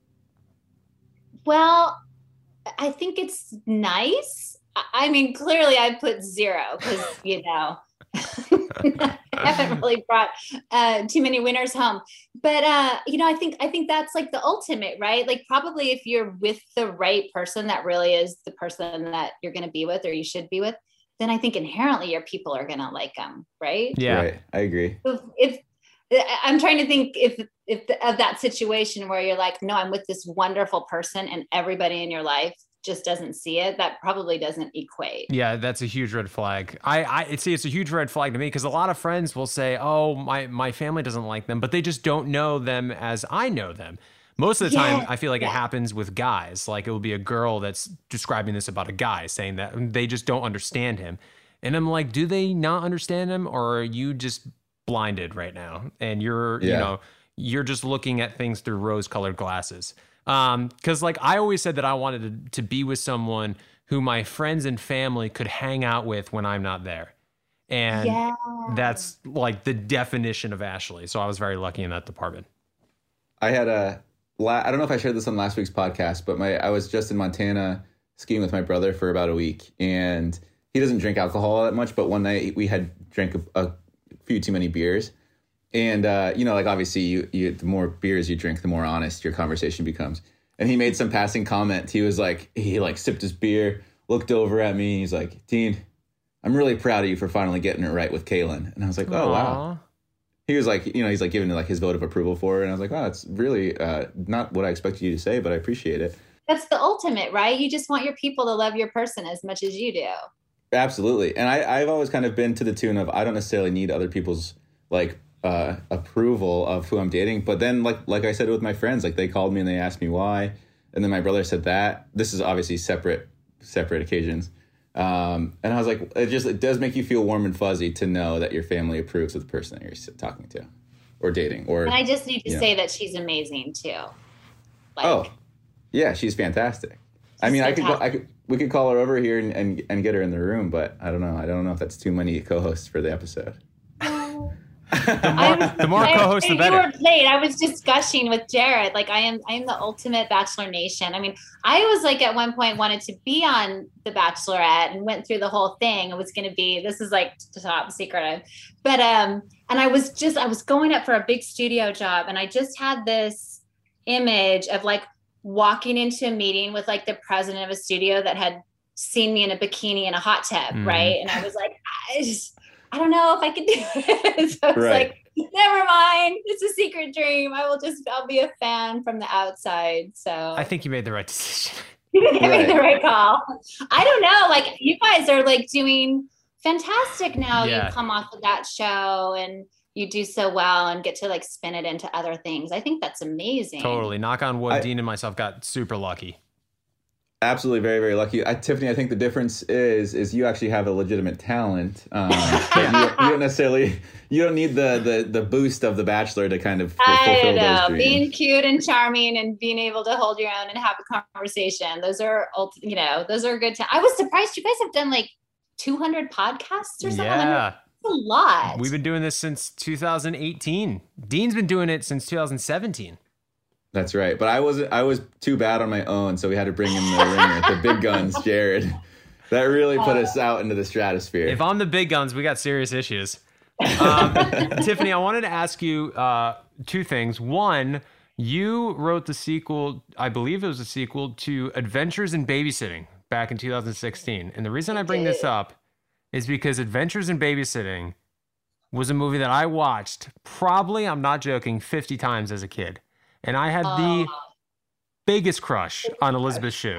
Well, I think it's nice. I mean, clearly I put 0 because, you know, I haven't really brought too many winners home. But, you know, I think that's like the ultimate, right? Like probably if you're with the right person that really is the person that you're going to be with or you should be with, then I think inherently your people are going to like them, right? Yeah, right. I agree. If I'm trying to think if of that situation where you're like, no, I'm with this wonderful person and everybody in your life just doesn't see it, that probably doesn't equate. Yeah, that's a huge red flag. I see it's a huge red flag to me because a lot of friends will say, oh, my family doesn't like them, but they just don't know them as I know them. Most of the time, I feel like it happens with guys. Like it will be a girl that's describing this about a guy saying that they just don't understand him. And I'm like, do they not understand him or are you just blinded right now? And you're, you know, you're just looking at things through rose-colored glasses. Because like I always said that I wanted to be with someone who my friends and family could hang out with when I'm not there. And that's like the definition of Ashley. So I was very lucky in that department. I had I don't know if I shared this on last week's podcast, but I was just in Montana skiing with my brother for about a week, and he doesn't drink alcohol that much, but one night we had drank a few too many beers. And, you know, like obviously you the more beers you drink, the more honest your conversation becomes. And he made some passing comment. He was like, he like sipped his beer, looked over at me. He's like, Dean, I'm really proud of you for finally getting it right with Kaylin. And I was like, oh, wow. He was like, you know, he's like giving like his vote of approval for it. And I was like, wow, it's really not what I expected you to say, but I appreciate it. That's the ultimate, right? You just want your people to love your person as much as you do. Absolutely. And I've always kind of been to the tune of I don't necessarily need other people's like approval of who I'm dating. But then like I said with my friends, like they called me and they asked me why. And then my brother said that. This is obviously separate occasions. And I was like, it does make you feel warm and fuzzy to know that your family approves of the person that you're talking to or dating. Or, and I just need to say that she's amazing too. Like, oh, yeah, she's fantastic. I mean, we could call her over here and get her in the room, but I don't know. I don't know if that's too many co-hosts for the episode. The more co-hosts, the better. You were late. I was just gushing with Jared. Like I am the ultimate Bachelor Nation. I mean, I was like at one point wanted to be on The Bachelorette and went through the whole thing. It was going to be, this is like the top secret. But, and I was going up for a big studio job and I just had this image of like walking into a meeting with like the president of a studio that had seen me in a bikini in a hot tub. Right. And I was like, I don't know if I can do it. So I was like, never mind. It's a secret dream. I'll be a fan from the outside. So I think you made the right decision. You made the right call. I don't know. Like you guys are like doing fantastic now. You come off of that show and you do so well and get to like spin it into other things. I think that's amazing. Totally. Knock on wood. Dean and myself got super lucky. Absolutely, very, very lucky. Tiffany, I think the difference is you actually have a legitimate talent. But you don't necessarily, you don't need the boost of The Bachelor to kind of fulfill those dreams. Being cute and charming and being able to hold your own and have a conversation. Those are, those are good. I was surprised you guys have done like 200 podcasts or something. Yeah. That's a lot. We've been doing this since 2018. Dean's been doing it since 2017. That's right. But I was too bad on my own, so we had to bring in the ringer, the big guns, Jared. That really put us out into the stratosphere. If I'm the big guns, we got serious issues. Tiffany, I wanted to ask you two things. One, you wrote the sequel, I believe it was a sequel to Adventures in Babysitting back in 2016. And the reason I bring this up is because Adventures in Babysitting was a movie that I watched probably, I'm not joking, 50 times as a kid. And I had the biggest crush on Elizabeth Shue.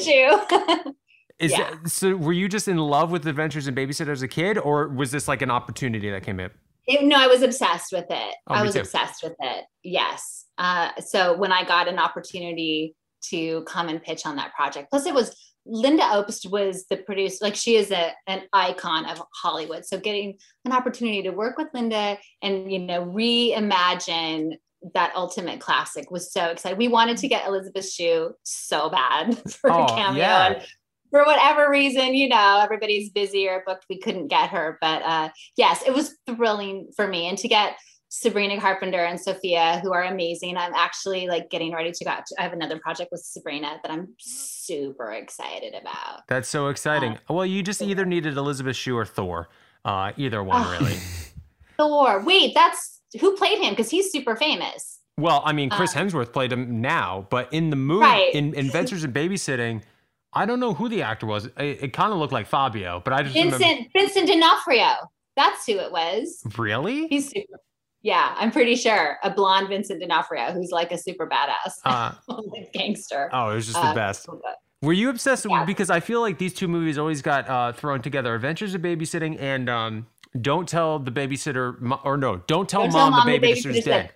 So were you just in love with Adventures in Babysitter as a kid, or was this like an opportunity that came in? No, I was obsessed with it. Oh, me too. Obsessed with it. Yes. So when I got an opportunity to come and pitch on that project, plus it was Linda Obst was the producer. Like, she is an icon of Hollywood. So getting an opportunity to work with Linda and, you know, reimagine that ultimate classic was so exciting. We wanted to get Elizabeth Shue so bad for a cameo. Yeah. And for whatever reason, you know, everybody's busy or booked, we couldn't get her. But yes, it was thrilling for me. And to get Sabrina Carpenter and Sophia, who are amazing. I'm actually like getting ready to go. I have another project with Sabrina that I'm super excited about. That's so exciting. Well, you just either needed Elizabeth Shue or Thor. Either one, really. Thor. Wait, that's who played him? Because he's super famous. Well, I mean, Chris Hemsworth played him now, but in the movie, Right. in Adventures in Babysitting, I don't know who the actor was. It kind of looked like Fabio, but I just remember. Vincent D'Onofrio. That's who it was. Really? He's super. Yeah, I'm pretty sure a blonde Vincent D'Onofrio who's like a super badass gangster. Oh, it was just the best. Were you obsessed because I feel like these two movies always got thrown together: Adventures of Babysitting and Don't Tell the Babysitter, or no, Don't Tell Mom the Babysitter's Dead.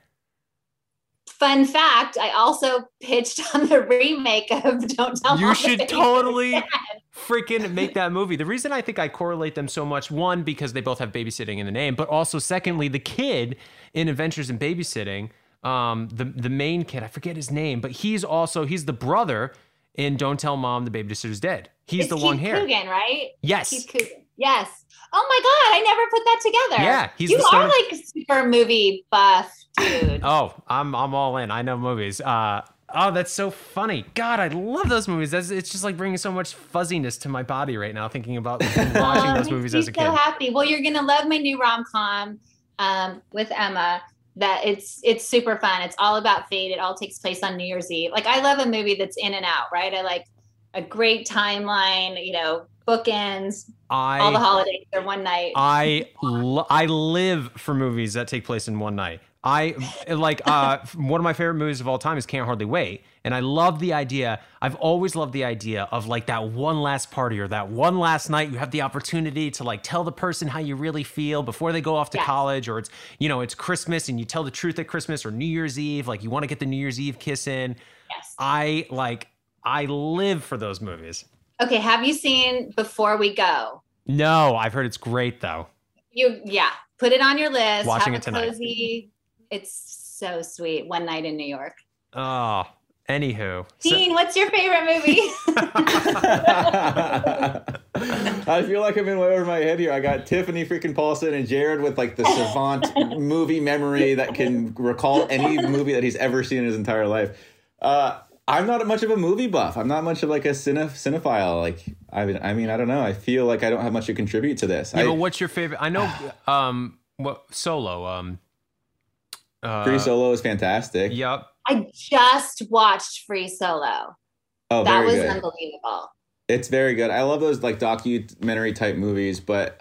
Fun fact, I also pitched on the remake of Don't Tell Mom. You should totally freaking make that movie. The reason I think I correlate them so much, one, because they both have babysitting in the name, but also secondly, the kid in Adventures in Babysitting, the main kid, I forget his name, but he's the brother in Don't Tell Mom the Babysitter's Dead. He's the long hair. Coogan, right? Yes. Keith Coogan. Yes. Oh my God, I never put that together. Yeah, you are like a super movie buff, dude. Oh, I'm all in. I know movies. Oh, that's so funny. God, I love those movies. It's just like bringing so much fuzziness to my body right now, thinking about watching those movies as a kid. So happy. Well, you're gonna love my new rom-com with Emma. That it's super fun. It's all about fate. It all takes place on New Year's Eve. Like, I love a movie that's in and out, right? I like a great timeline, you know, bookends. All the holidays are one night. I live for movies that take place in one night. I like one of my favorite movies of all time is Can't Hardly Wait, and I love the idea. I've always loved the idea of like that one last party or that one last night. You have the opportunity to like tell the person how you really feel before they go off to college, or it's Christmas and you tell the truth at Christmas, or New Year's Eve, like you want to get the New Year's Eve kiss in. Yes. I live for those movies. Okay, have you seen Before We Go? No, I've heard it's great though. Put it on your list. Watching have it tonight. Cozy. It's so sweet. One night in New York. Oh, anywho. Dean, what's your favorite movie? I feel like I'm in way over my head here. I got Tiffany freaking Paulson and Jared with like the savant movie memory that can recall any movie that he's ever seen in his entire life. I'm not much of a movie buff. I'm not much of like a cinephile. Like, I mean, I don't know. I feel like I don't have much to contribute to this. Yeah, but what's your favorite? I know, Solo. Free Solo is fantastic. Yep. I just watched Free Solo. Oh, that was good. Unbelievable. It's very good. I love those like documentary type movies, but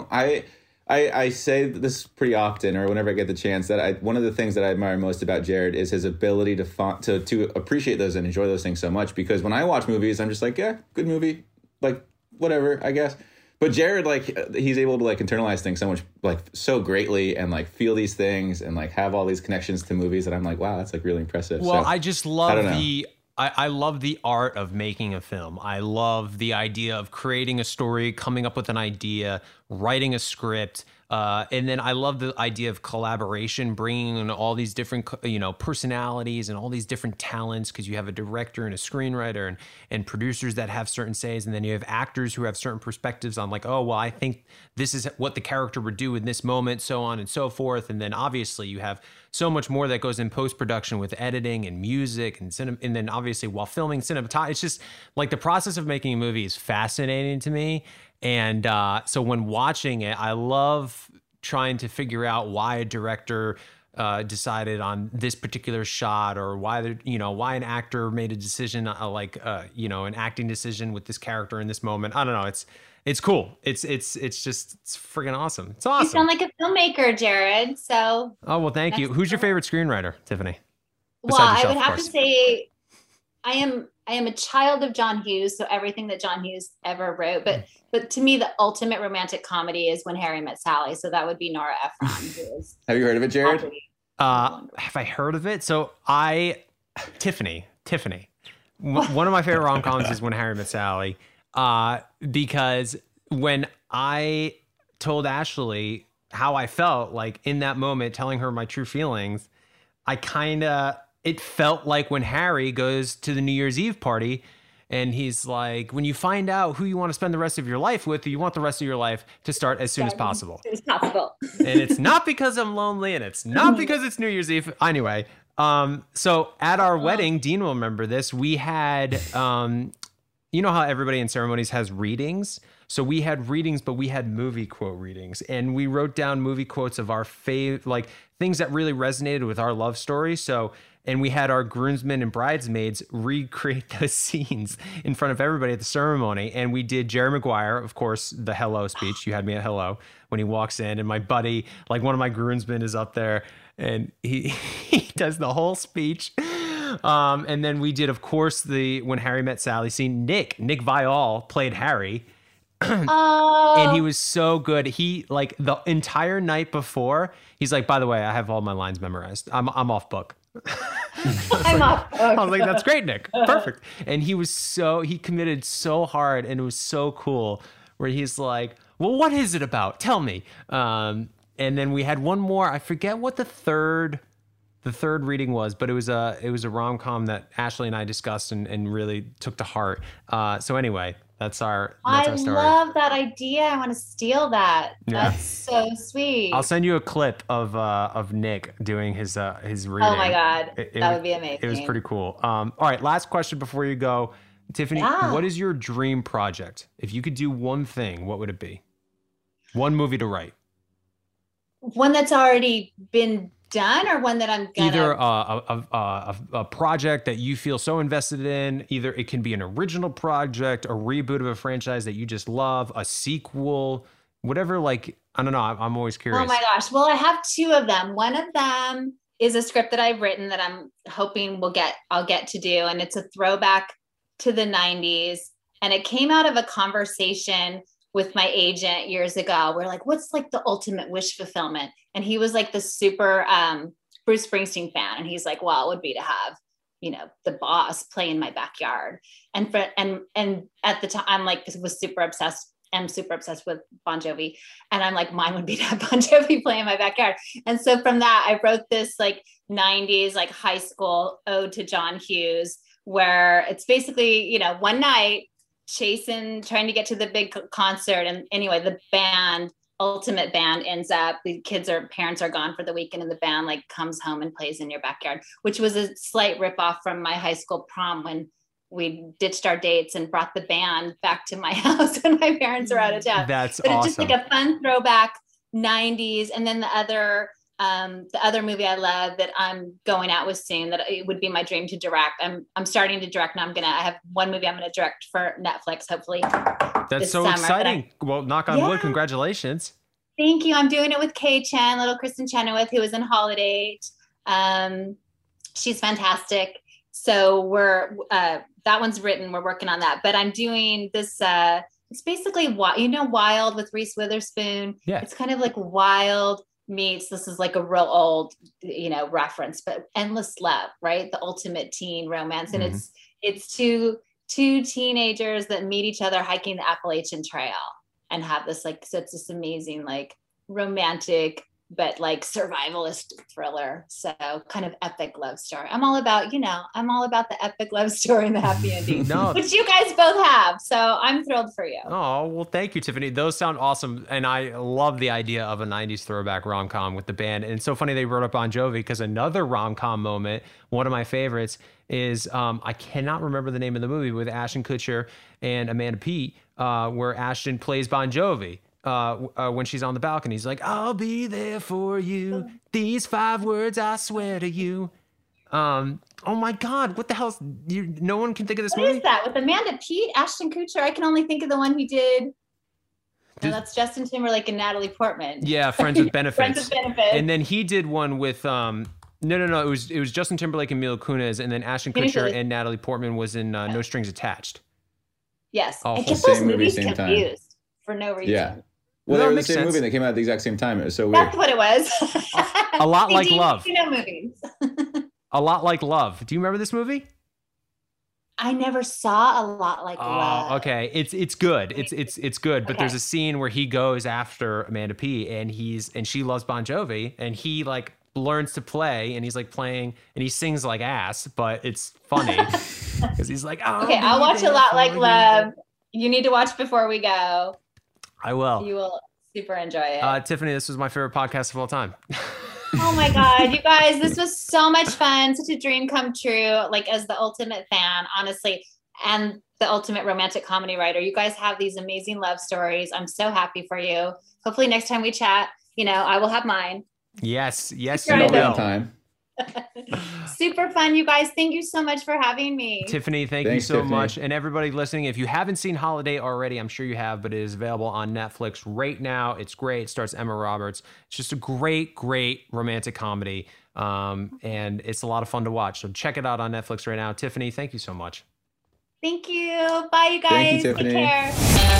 I say this pretty often, or whenever I get the chance, that one of the things that I admire most about Jared is his ability to appreciate those and enjoy those things so much. Because when I watch movies, I'm just like, yeah, good movie, like whatever, I guess. But Jared, like, he's able to like internalize things so much, like so greatly, and like feel these things and like have all these connections to movies that I'm like, wow, that's like really impressive. Well, I just love I love the art of making a film. I love the idea of creating a story, coming up with an idea, writing a script. And then I love the idea of collaboration, bringing in all these different, personalities and all these different talents, because you have a director and a screenwriter and producers that have certain says. And then you have actors who have certain perspectives on like, oh, well, I think this is what the character would do in this moment, so on and so forth. And then obviously you have so much more that goes in post-production with editing and music and and then obviously while filming cinematography. It's just like the process of making a movie is fascinating to me. And so when watching it, I love trying to figure out why a director decided on this particular shot, or why an actor made a decision an acting decision with this character in this moment. I don't know. It's cool. It's freaking awesome. It's awesome. You sound like a filmmaker, Jared. So. Oh, well, thank you. Who's your favorite screenwriter, Tiffany? Well, I would have to say I am a child of John Hughes, so everything that John Hughes ever wrote. But to me, the ultimate romantic comedy is When Harry Met Sally. So that would be Nora Ephron. Have you heard of it, Jared? Have I heard of it? So Tiffany. One of my favorite rom-coms is When Harry Met Sally, because when I told Ashley how I felt, like in that moment, telling her my true feelings, it felt like when Harry goes to the New Year's Eve party and he's like, when you find out who you want to spend the rest of your life with, you want the rest of your life to start as soon as possible. As soon as possible. And it's not because I'm lonely, and it's not because it's New Year's Eve. Anyway, so at our wedding, Dean will remember this. We had, you know how everybody in ceremonies has readings? So we had readings, but we had movie quote readings, and we wrote down movie quotes of our like things that really resonated with our love story. So, and we had our groomsmen and bridesmaids recreate those scenes in front of everybody at the ceremony. And we did Jerry Maguire, of course, the hello speech. You had me at hello when he walks in, and my buddy, like one of my groomsmen, is up there, and he does the whole speech. And then we did, of course, the When Harry Met Sally scene. Nick Viall played Harry. And he was so good. He, like, the entire night before, he's like, by the way, I have all my lines memorized. I'm off book. I was like, that's great, Nick. Perfect. And he committed so hard, and it was so cool, where he's like, well, what is it about? Tell me. And then we had one more. I forget what the third reading was, but it was a rom-com that Ashley and I discussed and really took to heart. So anyway, that's our story. I love that idea. I want to steal that. Yeah. That's so sweet. I'll send you a clip of Nick doing his reading. Oh my God. That would be amazing. It was pretty cool. All right, last question before you go. Tiffany, what is your dream project? If you could do one thing, what would it be? One movie to write. One that's already been done, or one that I'm gonna... Either a project that you feel so invested in. Either it can be an original project, a reboot of a franchise that you just love, a sequel, whatever. Like, I don't know. I'm always curious. Oh my gosh. Well, I have two of them. One of them is a script that I've written that I'm hoping I'll get to do, and it's a throwback to the 90s. And it came out of a conversation with my agent years ago. We're like, what's like the ultimate wish fulfillment? And he was like the super Bruce Springsteen fan. And he's like, well, it would be to have, the Boss play in my backyard. And at the time, I'm like, I'm super obsessed with Bon Jovi. And I'm like, mine would be to have Bon Jovi play in my backyard. And so from that, I wrote this like 90s, like high school ode to John Hughes, where it's basically, one night, chasing, trying to get to the big concert. And anyway, the ultimate band ends up, parents are gone for the weekend, and the band like comes home and plays in your backyard, which was a slight ripoff from my high school prom when we ditched our dates and brought the band back to my house when my parents were out of town. That's but awesome. It's just like a fun throwback 90s. And then the other movie I love that I'm going out with soon, that it would be my dream to direct. I'm starting to direct now. I have one movie I'm going to direct for Netflix, hopefully. That's so exciting. Well, knock on wood. Congratulations. Thank you. I'm doing it with Kay Chen, little Kristen Chenoweth, who was in Holiday. She's fantastic. So that one's written. We're working on that, but I'm doing this, it's basically Wild with Reese Witherspoon. Yeah. It's kind of like Wild meets, this is like a real old, reference, but Endless Love, right? The ultimate teen romance. And it's two teenagers that meet each other hiking the Appalachian Trail and have this so it's this amazing, like romantic, but like survivalist thriller. So kind of epic love story. I'm all about the epic love story and the happy ending, which you guys both have. So I'm thrilled for you. Oh, well, thank you, Tiffany. Those sound awesome. And I love the idea of a 90s throwback rom-com with the band. And it's so funny they wrote up Bon Jovi, because another rom-com moment, one of my favorites, is I cannot remember the name of the movie, with Ashton Kutcher and Amanda Peet, where Ashton plays Bon Jovi. When she's on the balcony, he's like, I'll be there for you. These 5 words I swear to you. Oh my God, what the hell? No one can think of this movie? What is that? With Amanda Peet, Ashton Kutcher? I can only think of the one he did. And that's Justin Timberlake and Natalie Portman. Yeah, Friends with Benefits. Friends with Benefits. And then he did one with no. It was Justin Timberlake and Mila Kunis, and then Ashton Kutcher and Natalie Portman was in No Strings Attached. Yes, Oh, I get same those movie, movies same confused time. for no reason. Yeah. Well, they were the same movie, and they came out at the exact same time. It was so weird. That's what it was. A lot like Love. You know movies. A Lot Like Love. Do you remember this movie? I never saw a lot like Love. Okay. It's good. It's good. But there's a scene where he goes after Amanda P and she loves Bon Jovi and he like learns to play and he's like playing and he sings like ass, but it's funny because he's like, oh, okay, I'll watch a lot like Love. You need to watch Before We Go. I will. You will super enjoy it. Tiffany, this was my favorite podcast of all time. Oh my God, you guys, this was so much fun. Such a dream come true. Like as the ultimate fan, honestly, and the ultimate romantic comedy writer. You guys have these amazing love stories. I'm so happy for you. Hopefully next time we chat, I will have mine. Yes, you will. Time. Super fun, you guys. Thank you so much for having me. Tiffany, thanks you so much. And everybody listening, if you haven't seen Holiday already, I'm sure you have, but it is available on Netflix right now. It's great. It stars Emma Roberts. It's just a great, great romantic comedy. And it's a lot of fun to watch. So check it out on Netflix right now. Tiffany, thank you so much. Thank you. Bye, you guys. Thank you, Tiffany. Take care.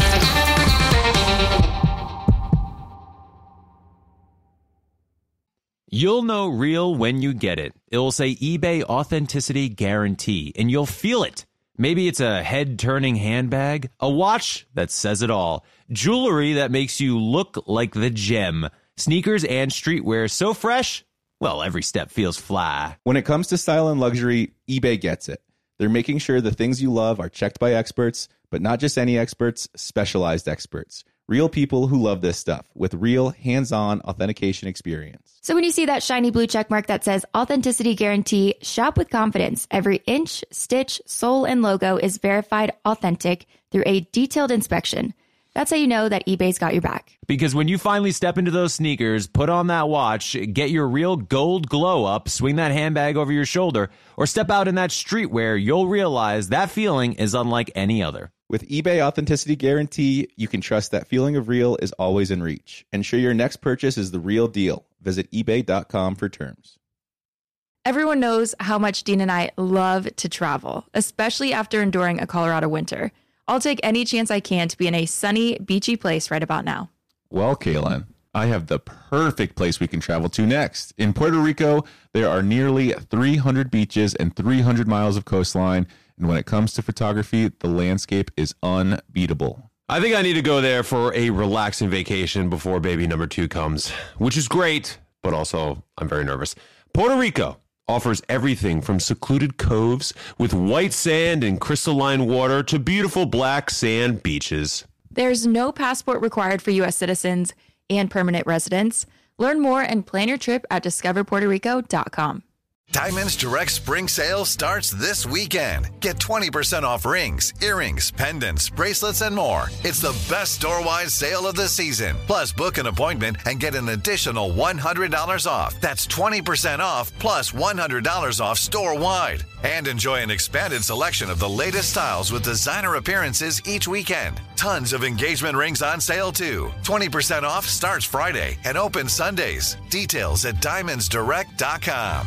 You'll know real when you get it. It'll say eBay Authenticity Guarantee, and you'll feel it. Maybe it's a head-turning handbag, a watch that says it all, jewelry that makes you look like the gem, sneakers and streetwear so fresh, well, every step feels fly. When it comes to style and luxury, eBay gets it. They're making sure the things you love are checked by experts, but not just any experts, specialized experts. Real people who love this stuff with real hands-on authentication experience. So when you see that shiny blue check mark that says Authenticity Guarantee, shop with confidence. Every inch, stitch, sole, and logo is verified authentic through a detailed inspection. That's how you know that eBay's got your back. Because when you finally step into those sneakers, put on that watch, get your real gold glow up, swing that handbag over your shoulder, or step out in that streetwear, you'll realize that feeling is unlike any other. With eBay Authenticity Guarantee, you can trust that feeling of real is always in reach. Ensure your next purchase is the real deal. Visit ebay.com for terms. Everyone knows how much Dean and I love to travel, especially after enduring a Colorado winter. I'll take any chance I can to be in a sunny, beachy place right about now. Well, Kaylin, I have the perfect place we can travel to next. In Puerto Rico, there are nearly 300 beaches and 300 miles of coastline. And when it comes to photography, the landscape is unbeatable. I think I need to go there for a relaxing vacation before baby number 2 comes, which is great, but also I'm very nervous. Puerto Rico offers everything from secluded coves with white sand and crystalline water to beautiful black sand beaches. There's no passport required for U.S. citizens and permanent residents. Learn more and plan your trip at discoverpuertorico.com. Diamonds Direct Spring Sale starts this weekend. Get 20% off rings, earrings, pendants, bracelets, and more. It's the best store-wide sale of the season. Plus, book an appointment and get an additional $100 off. That's 20% off plus $100 off store-wide. And enjoy an expanded selection of the latest styles with designer appearances each weekend. Tons of engagement rings on sale, too. 20% off starts Friday and opens Sundays. Details at diamondsdirect.com.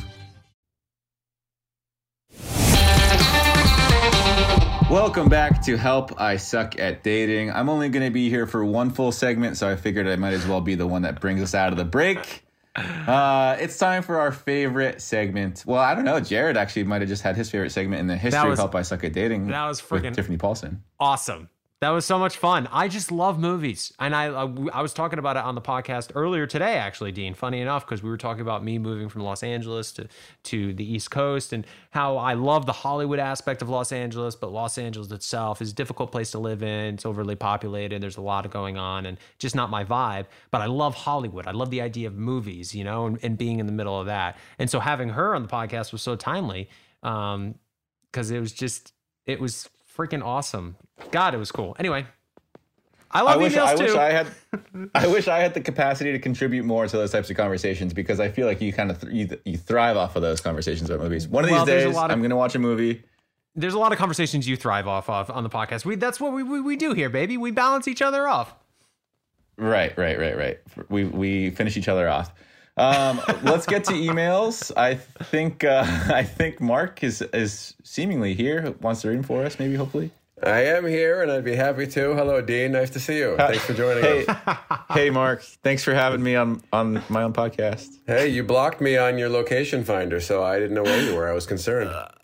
Welcome back to Help I Suck at Dating. I'm only going to be here for one full segment, so I figured I might as well be the one that brings us out of the break. It's time for our favorite segment. Well, I don't know. Jared actually might have just had his favorite segment in the history of Help I Suck at Dating. That was freaking with Tiffany Paulson. Awesome. That was so much fun. I just love movies. And I was talking about it on the podcast earlier today, actually, Dean, funny enough, because we were talking about me moving from Los Angeles to the East Coast and how I love the Hollywood aspect of Los Angeles, but Los Angeles itself is a difficult place to live in. It's overly populated. There's a lot going on and just not my vibe. But I love Hollywood. I love the idea of movies, and being in the middle of that. And so having her on the podcast was so timely because it was freaking awesome. God, it was cool. Anyway, I love emails too. I wish I had the capacity to contribute more to those types of conversations because I feel like you kind of you thrive off of those conversations about movies. One of these days, I'm going to watch a movie. There's a lot of conversations you thrive off of on the podcast. That's what we do here, baby. We balance each other off. Right. We finish each other off. Let's get to emails. I think Mark is seemingly here. Wants to read them for us, maybe, hopefully. I am here, and I'd be happy to. Hello, Dean. Nice to see you. Thanks for joining us. Hey, Mark. Thanks for having me on my own podcast. Hey, you blocked me on your location finder, so I didn't know where you were. I was concerned.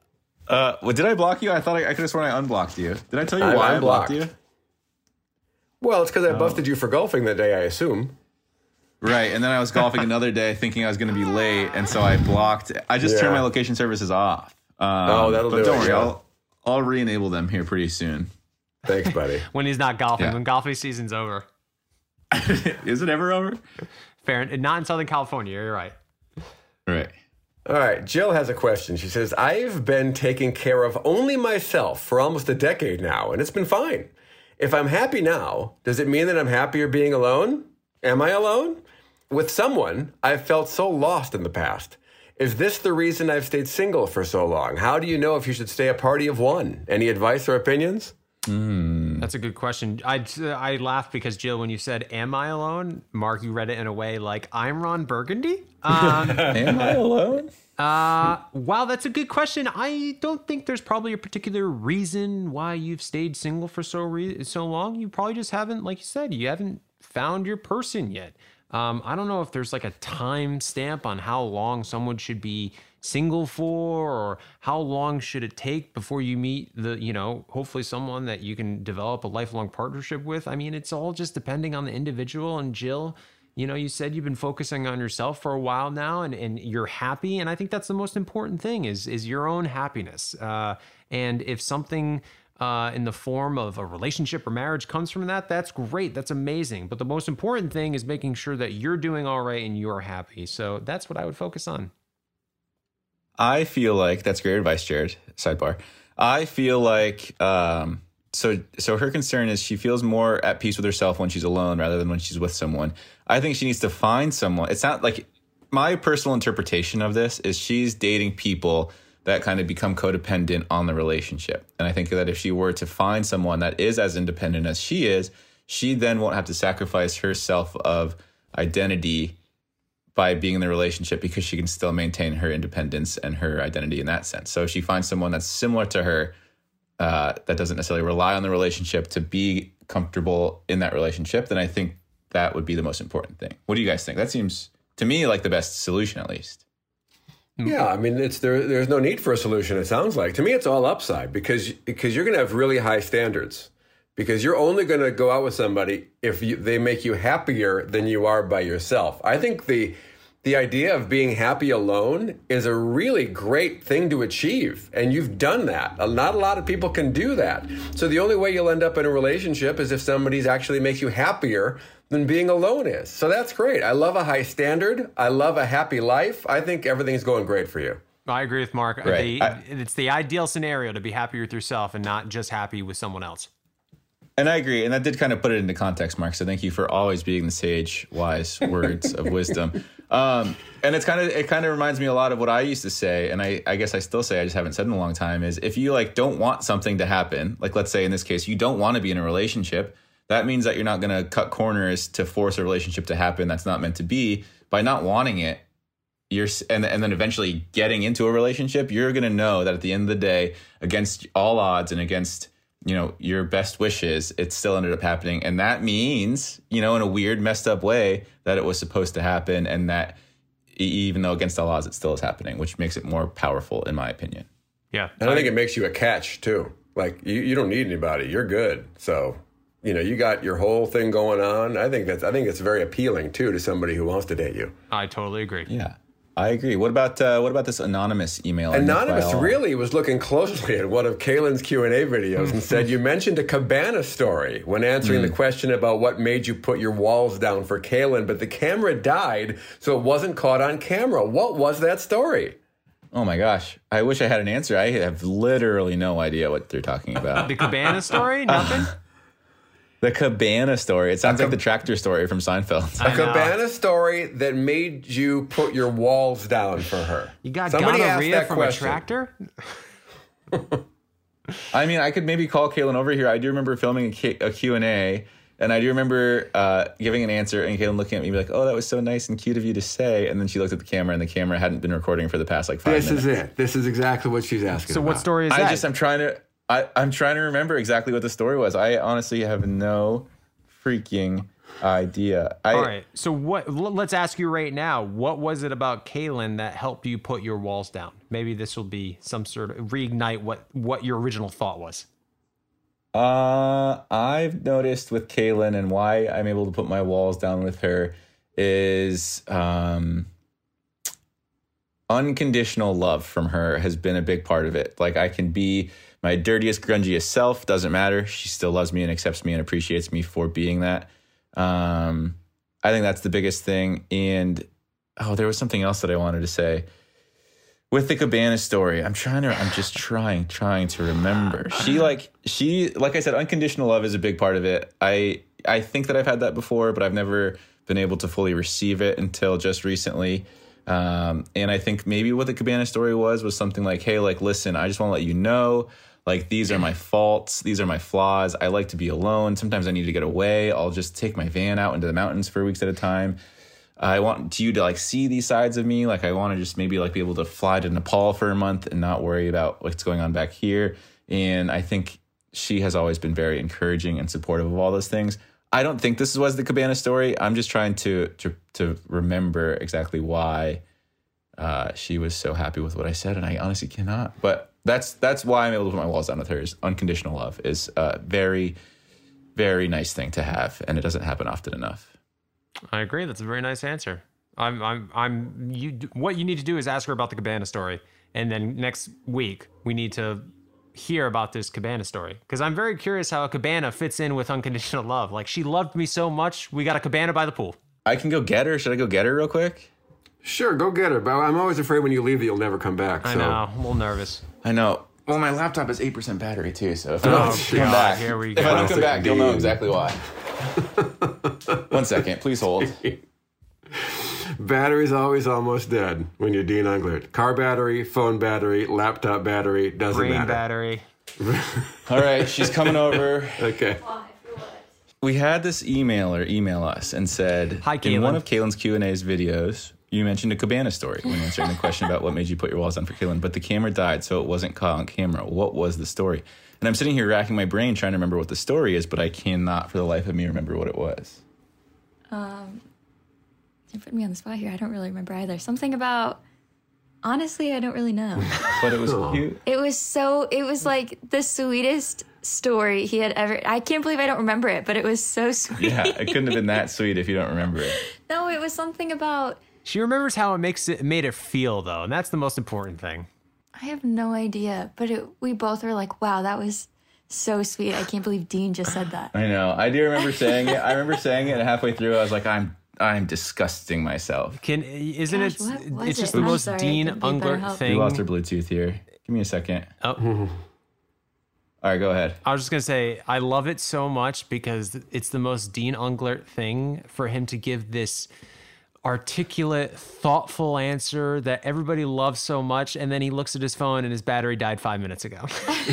Did I block you? I thought I could have sworn I unblocked you. Did I tell you why I blocked you? Well, it's because I busted you for golfing that day, I assume. Right, and then I was golfing another day thinking I was going to be late, and so I blocked. I just turned my location services off. That'll do it. Don't worry, I'll re-enable them here pretty soon. Thanks, buddy. When he's not golfing, when golfing season's over. Is it ever over? Fair, not in Southern California. You're right. Right. All right, Jill has a question. She says, I've been taking care of only myself for almost a decade now, and it's been fine. If I'm happy now, does it mean that I'm happier being alone? Am I alone? With someone, I've felt so lost in the past. Is this the reason I've stayed single for so long? How do you know if you should stay a party of one? Any advice or opinions? That's a good question. I laughed because, Jill, when you said, am I alone? Mark, you read it in a way like, I'm Ron Burgundy? Am I alone? Wow, that's a good question. I don't think there's probably a particular reason why you've stayed single for so long. You probably just haven't, like you said, you haven't found your person yet. I don't know if there's like a time stamp on how long someone should be single for, or how long should it take before you meet hopefully someone that you can develop a lifelong partnership with. I mean, it's all just depending on the individual. And Jill, you said you've been focusing on yourself for a while now, and you're happy. And I think that's the most important thing is your own happiness. And if something in the form of a relationship or marriage comes from that, that's great. That's amazing. But the most important thing is making sure that you're doing all right and you're happy. So that's what I would focus on. I feel like that's great advice, Jared. Sidebar. I feel like so her concern is she feels more at peace with herself when she's alone rather than when she's with someone. I think she needs to find someone. It's not like, my personal interpretation of this is she's dating people that kind of become codependent on the relationship. And I think that if she were to find someone that is as independent as she is, she then won't have to sacrifice her self of identity by being in the relationship, because she can still maintain her independence and her identity in that sense. So if she finds someone that's similar to her, that doesn't necessarily rely on the relationship to be comfortable in that relationship, then I think that would be the most important thing. What do you guys think? That seems to me like the best solution, at least. Yeah, I mean, there's no need for a solution, it sounds like. To me, it's all upside because you're going to have really high standards, because you're only going to go out with somebody if they make you happier than you are by yourself. I think the idea of being happy alone is a really great thing to achieve, and you've done that. Not a lot of people can do that. So the only way you'll end up in a relationship is if somebody's actually makes you happier than being alone is. So that's great. I love a high standard. I love a happy life. I think everything's going great for you. I agree with Mark. Right. It's the ideal scenario to be happy with yourself and not just happy with someone else. And I agree. And that did kind of put it into context, Mark. So thank you for always being the sage, wise words of wisdom. And it kind of reminds me a lot of what I used to say. And I guess I still say, I just haven't said in a long time, is if you don't want something to happen, like let's say in this case, you don't want to be in a relationship, that means that you're not going to cut corners to force a relationship to happen that's not meant to be. By not wanting it, and then eventually getting into a relationship, you're going to know that at the end of the day, against all odds and against your best wishes, it still ended up happening. And that means, in a weird, messed up way, that it was supposed to happen, and that even though against all odds, it still is happening, which makes it more powerful, in my opinion. Yeah. And I think it makes you a catch, too. Like, you don't need anybody. You're good. So, you got your whole thing going on. I think it's very appealing, too, to somebody who wants to date you. I totally agree. Yeah. I agree. What about this anonymous email? Anonymous really was looking closely at one of Kaylin's Q&A videos and said, you mentioned a cabana story when answering the question about what made you put your walls down for Kaylin, but the camera died, so it wasn't caught on camera. What was that story? Oh my gosh. I wish I had an answer. I have literally no idea what they're talking about. The cabana story? Nothing? The cabana story. It sounds like the tractor story from Seinfeld. A cabana story that made you put your walls down for her. You got gonorrhea from a tractor? I mean, I could maybe call Kaylin over here. I do remember filming a Q&A, and I do remember giving an answer, and Kaylin looking at me and be like, oh, that was so nice and cute of you to say. And then she looked at the camera, and the camera hadn't been recording for the past 5 minutes. This is it. This is exactly what she's asking So about. what story is that? I'm trying to remember exactly what the story was. I honestly have no freaking idea. All right. So let's ask you right now, what was it about Kaylin that helped you put your walls down? Maybe this will be some sort of reignite what your original thought was. I've noticed with Kaylin and why I'm able to put my walls down with her is unconditional love from her has been a big part of it. Like, I can be my dirtiest, grungiest self, doesn't matter. She still loves me and accepts me and appreciates me for being that. I think that's the biggest thing. And there was something else that I wanted to say with the Cabana story. I'm just trying to remember. She, like I said, unconditional love is a big part of it. I think that I've had that before, but I've never been able to fully receive it until just recently. And I think maybe what the Cabana story was something like, hey, like, listen, I just want to let you know, like, these are my faults. These are my flaws. I like to be alone. Sometimes I need to get away. I'll just take my van out into the mountains for weeks at a time. I want you to, like, see these sides of me. Like, I want to just maybe, like, be able to fly to Nepal for a month and not worry about what's going on back here. And I think she has always been very encouraging and supportive of all those things. I don't think this was the Cabana story. I'm just trying to remember exactly why she was so happy with what I said, and I honestly cannot. But that's why I'm able to put my walls down with her. Is unconditional love is a very, very nice thing to have, and it doesn't happen often enough. I agree. That's a very nice answer. What you need to do is ask her about the Cabana story, and then next week we need to hear about this Cabana story, because I'm very curious how a Cabana fits in with unconditional love. Like, she loved me so much, we got a Cabana by the pool. I can go get her. Should I go get her real quick? Sure, go get her. But I'm always afraid when you leave that you'll never come back. I know. I'm a little nervous. I know. Well, my laptop has 8% battery too, so if I don't come back, here we go. If I don't come back, you'll know exactly why. 1 second, please hold. Battery's always almost dead when you're Dean Unglert. Car battery, phone battery, laptop battery, doesn't matter. Brain battery. All right, she's coming over. Okay. We had this emailer email us and said, hi, Kaylin. In one of Kaylin's Q&A's videos, you mentioned a Cabana story when answering the question about what made you put your walls down for Kaylin, but the camera died, so it wasn't caught on camera. What was the story? And I'm sitting here racking my brain trying to remember what the story is, but I cannot for the life of me remember what it was. You put me on the spot here. I don't really remember either. Something about, honestly, I don't really know. But it was cute. It was like the sweetest story he had ever. I can't believe I don't remember it, but it was so sweet. Yeah, it couldn't have been that sweet if you don't remember it. No, it was something about. She remembers how it made it feel, though, and that's the most important thing. I have no idea, but we both were like, wow, that was so sweet. I can't believe Dean just said that. I know. I do remember saying it. I remember saying it, and halfway through, I was like, I'm disgusting myself. It's just the most Dean Unglert thing. We lost our Bluetooth here. Give me a second. Oh. All right, go ahead. I was just going to say, I love it so much because it's the most Dean Unglert thing for him to give this articulate, thoughtful answer that everybody loves so much, and then he looks at his phone and his battery died 5 minutes ago.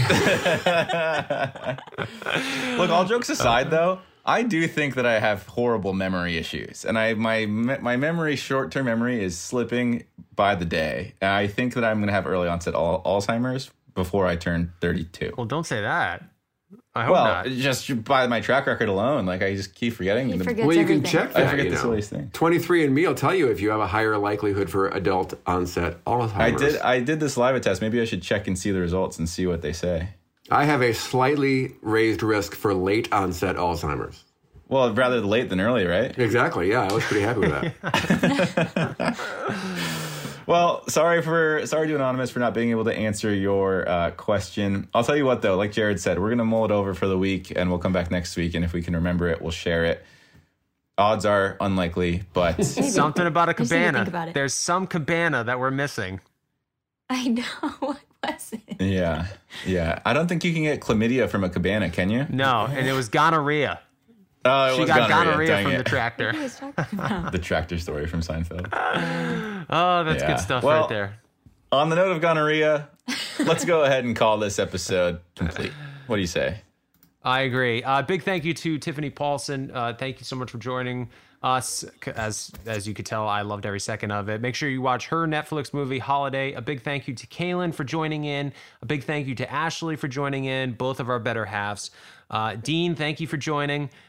Look, all jokes aside, though, I do think that I have horrible memory issues, and my memory, short-term memory, is slipping by the day. And I think that I'm going to have early onset Alzheimer's before I turn 32. Well, don't say that. I hope not. Just by my track record alone, like, I just keep forgetting. Well, you can check that. I forget the silliest thing. 23andMe will tell you if you have a higher likelihood for adult onset Alzheimer's. I did the saliva test. Maybe I should check and see the results and see what they say. I have a slightly raised risk for late onset Alzheimer's. Well, rather late than early, right? Exactly. Yeah, I was pretty happy with that. Well, sorry to Anonymous for not being able to answer your question. I'll tell you what, though, like Jared said, we're going to mull it over for the week, and we'll come back next week, and if we can remember it, we'll share it. Odds are unlikely, but... Something about a cabana. There's some cabana that we're missing. I know. What was it? Yeah. I don't think you can get chlamydia from a cabana, can you? No, and it was gonorrhea. Oh, she got gonorrhea from the tractor. The tractor story from Seinfeld. Oh, that's good stuff right there. On the note of gonorrhea, let's go ahead and call this episode complete. What do you say? I agree. Big thank you to Tiffany Paulson. Thank you so much for joining us. As you could tell, I loved every second of it. Make sure you watch her Netflix movie, Holiday. A big thank you to Kaylin for joining in. A big thank you to Ashley for joining in, both of our better halves. Dean, thank you for joining.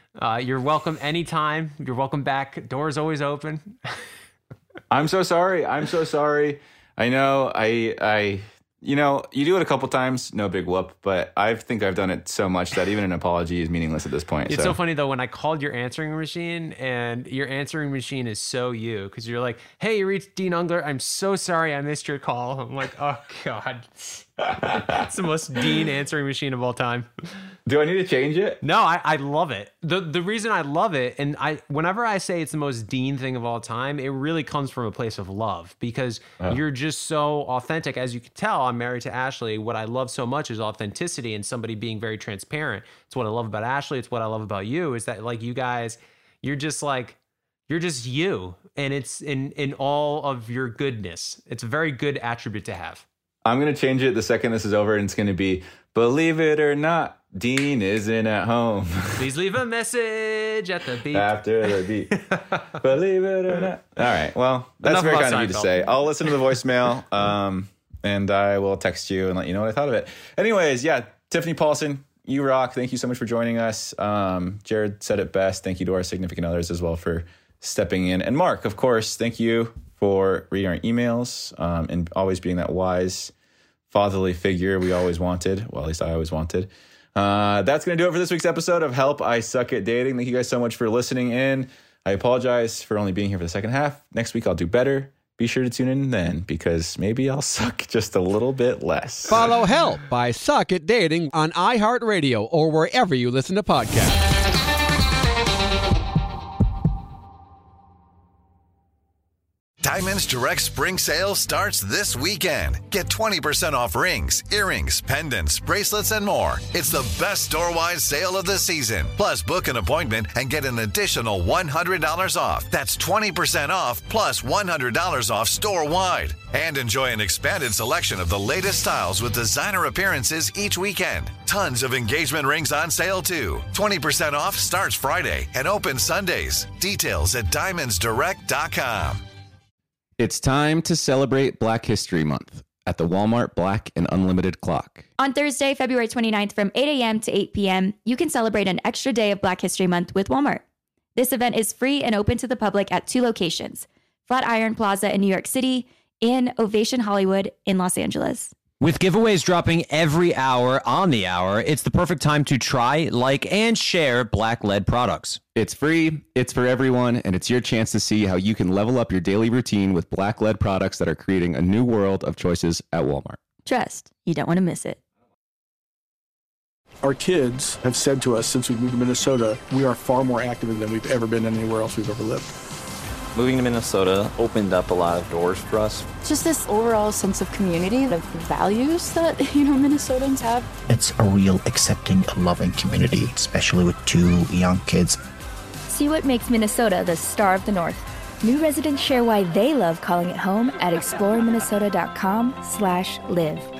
You're welcome anytime. You're welcome back. Door's always open. I'm so sorry. I know you do it a couple times, no big whoop, but I think I've done it so much that even an apology is meaningless at this point. It's so funny though, when I called your answering machine, and your answering machine is so you, because you're like, hey, you reached Dean Ungler. I'm so sorry I missed your call. I'm like, oh God. It's the most Dean answering machine of all time. Do I need to change it? No, I love it. The reason I love it, and whenever I say it's the most Dean thing of all time, it really comes from a place of love, because you're just so authentic. As you can tell, I'm married to Ashley. What I love so much is authenticity and somebody being very transparent. It's what I love about Ashley. It's what I love about you, is that like you guys, you're just you, and it's in all of your goodness. It's a very good attribute to have. I'm going to change it the second this is over, and it's going to be, believe it or not, Dean isn't at home. Please leave a message at the beep. After the beep. Believe it or not. All right. Well, that's very kind of you to say. I'll listen to the voicemail, and I will text you and let you know what I thought of it. Anyways, yeah, Tiffany Paulson, you rock. Thank you so much for joining us. Jared said it best. Thank you to our significant others as well for stepping in. And Mark, of course, thank you for reading our emails and always being that wise fatherly figure we always wanted. Well, at least I always wanted. That's going to do it for this week's episode of Help, I Suck at Dating. Thank you guys so much for listening in. I apologize for only being here for the second half. Next week, I'll do better. Be sure to tune in then, because maybe I'll suck just a little bit less. Follow Help, I Suck at Dating on iHeartRadio or wherever you listen to podcasts. Diamonds Direct Spring Sale starts this weekend. Get 20% off rings, earrings, pendants, bracelets, and more. It's the best store-wide sale of the season. Plus, book an appointment and get an additional $100 off. That's 20% off plus $100 off store-wide. And enjoy an expanded selection of the latest styles with designer appearances each weekend. Tons of engagement rings on sale, too. 20% off starts Friday and opens Sundays. Details at diamondsdirect.com. It's time to celebrate Black History Month at the Walmart Black and Unlimited Clock. On Thursday, February 29th from 8 a.m. to 8 p.m., you can celebrate an extra day of Black History Month with Walmart. This event is free and open to the public at 2 locations, Flatiron Plaza in New York City and Ovation Hollywood in Los Angeles. With giveaways dropping every hour on the hour, it's the perfect time to try, like, and share Black-led products. It's free, it's for everyone, and it's your chance to see how you can level up your daily routine with Black-led products that are creating a new world of choices at Walmart. Trust, you don't want to miss it. Our kids have said to us since we moved to Minnesota, we are far more active than we've ever been anywhere else we've ever lived. Moving to Minnesota opened up a lot of doors for us. Just this overall sense of community, of values that, Minnesotans have. It's a real accepting, loving community, especially with 2 young kids. See what makes Minnesota the star of the North. New residents share why they love calling it home at exploreminnesota.com/live.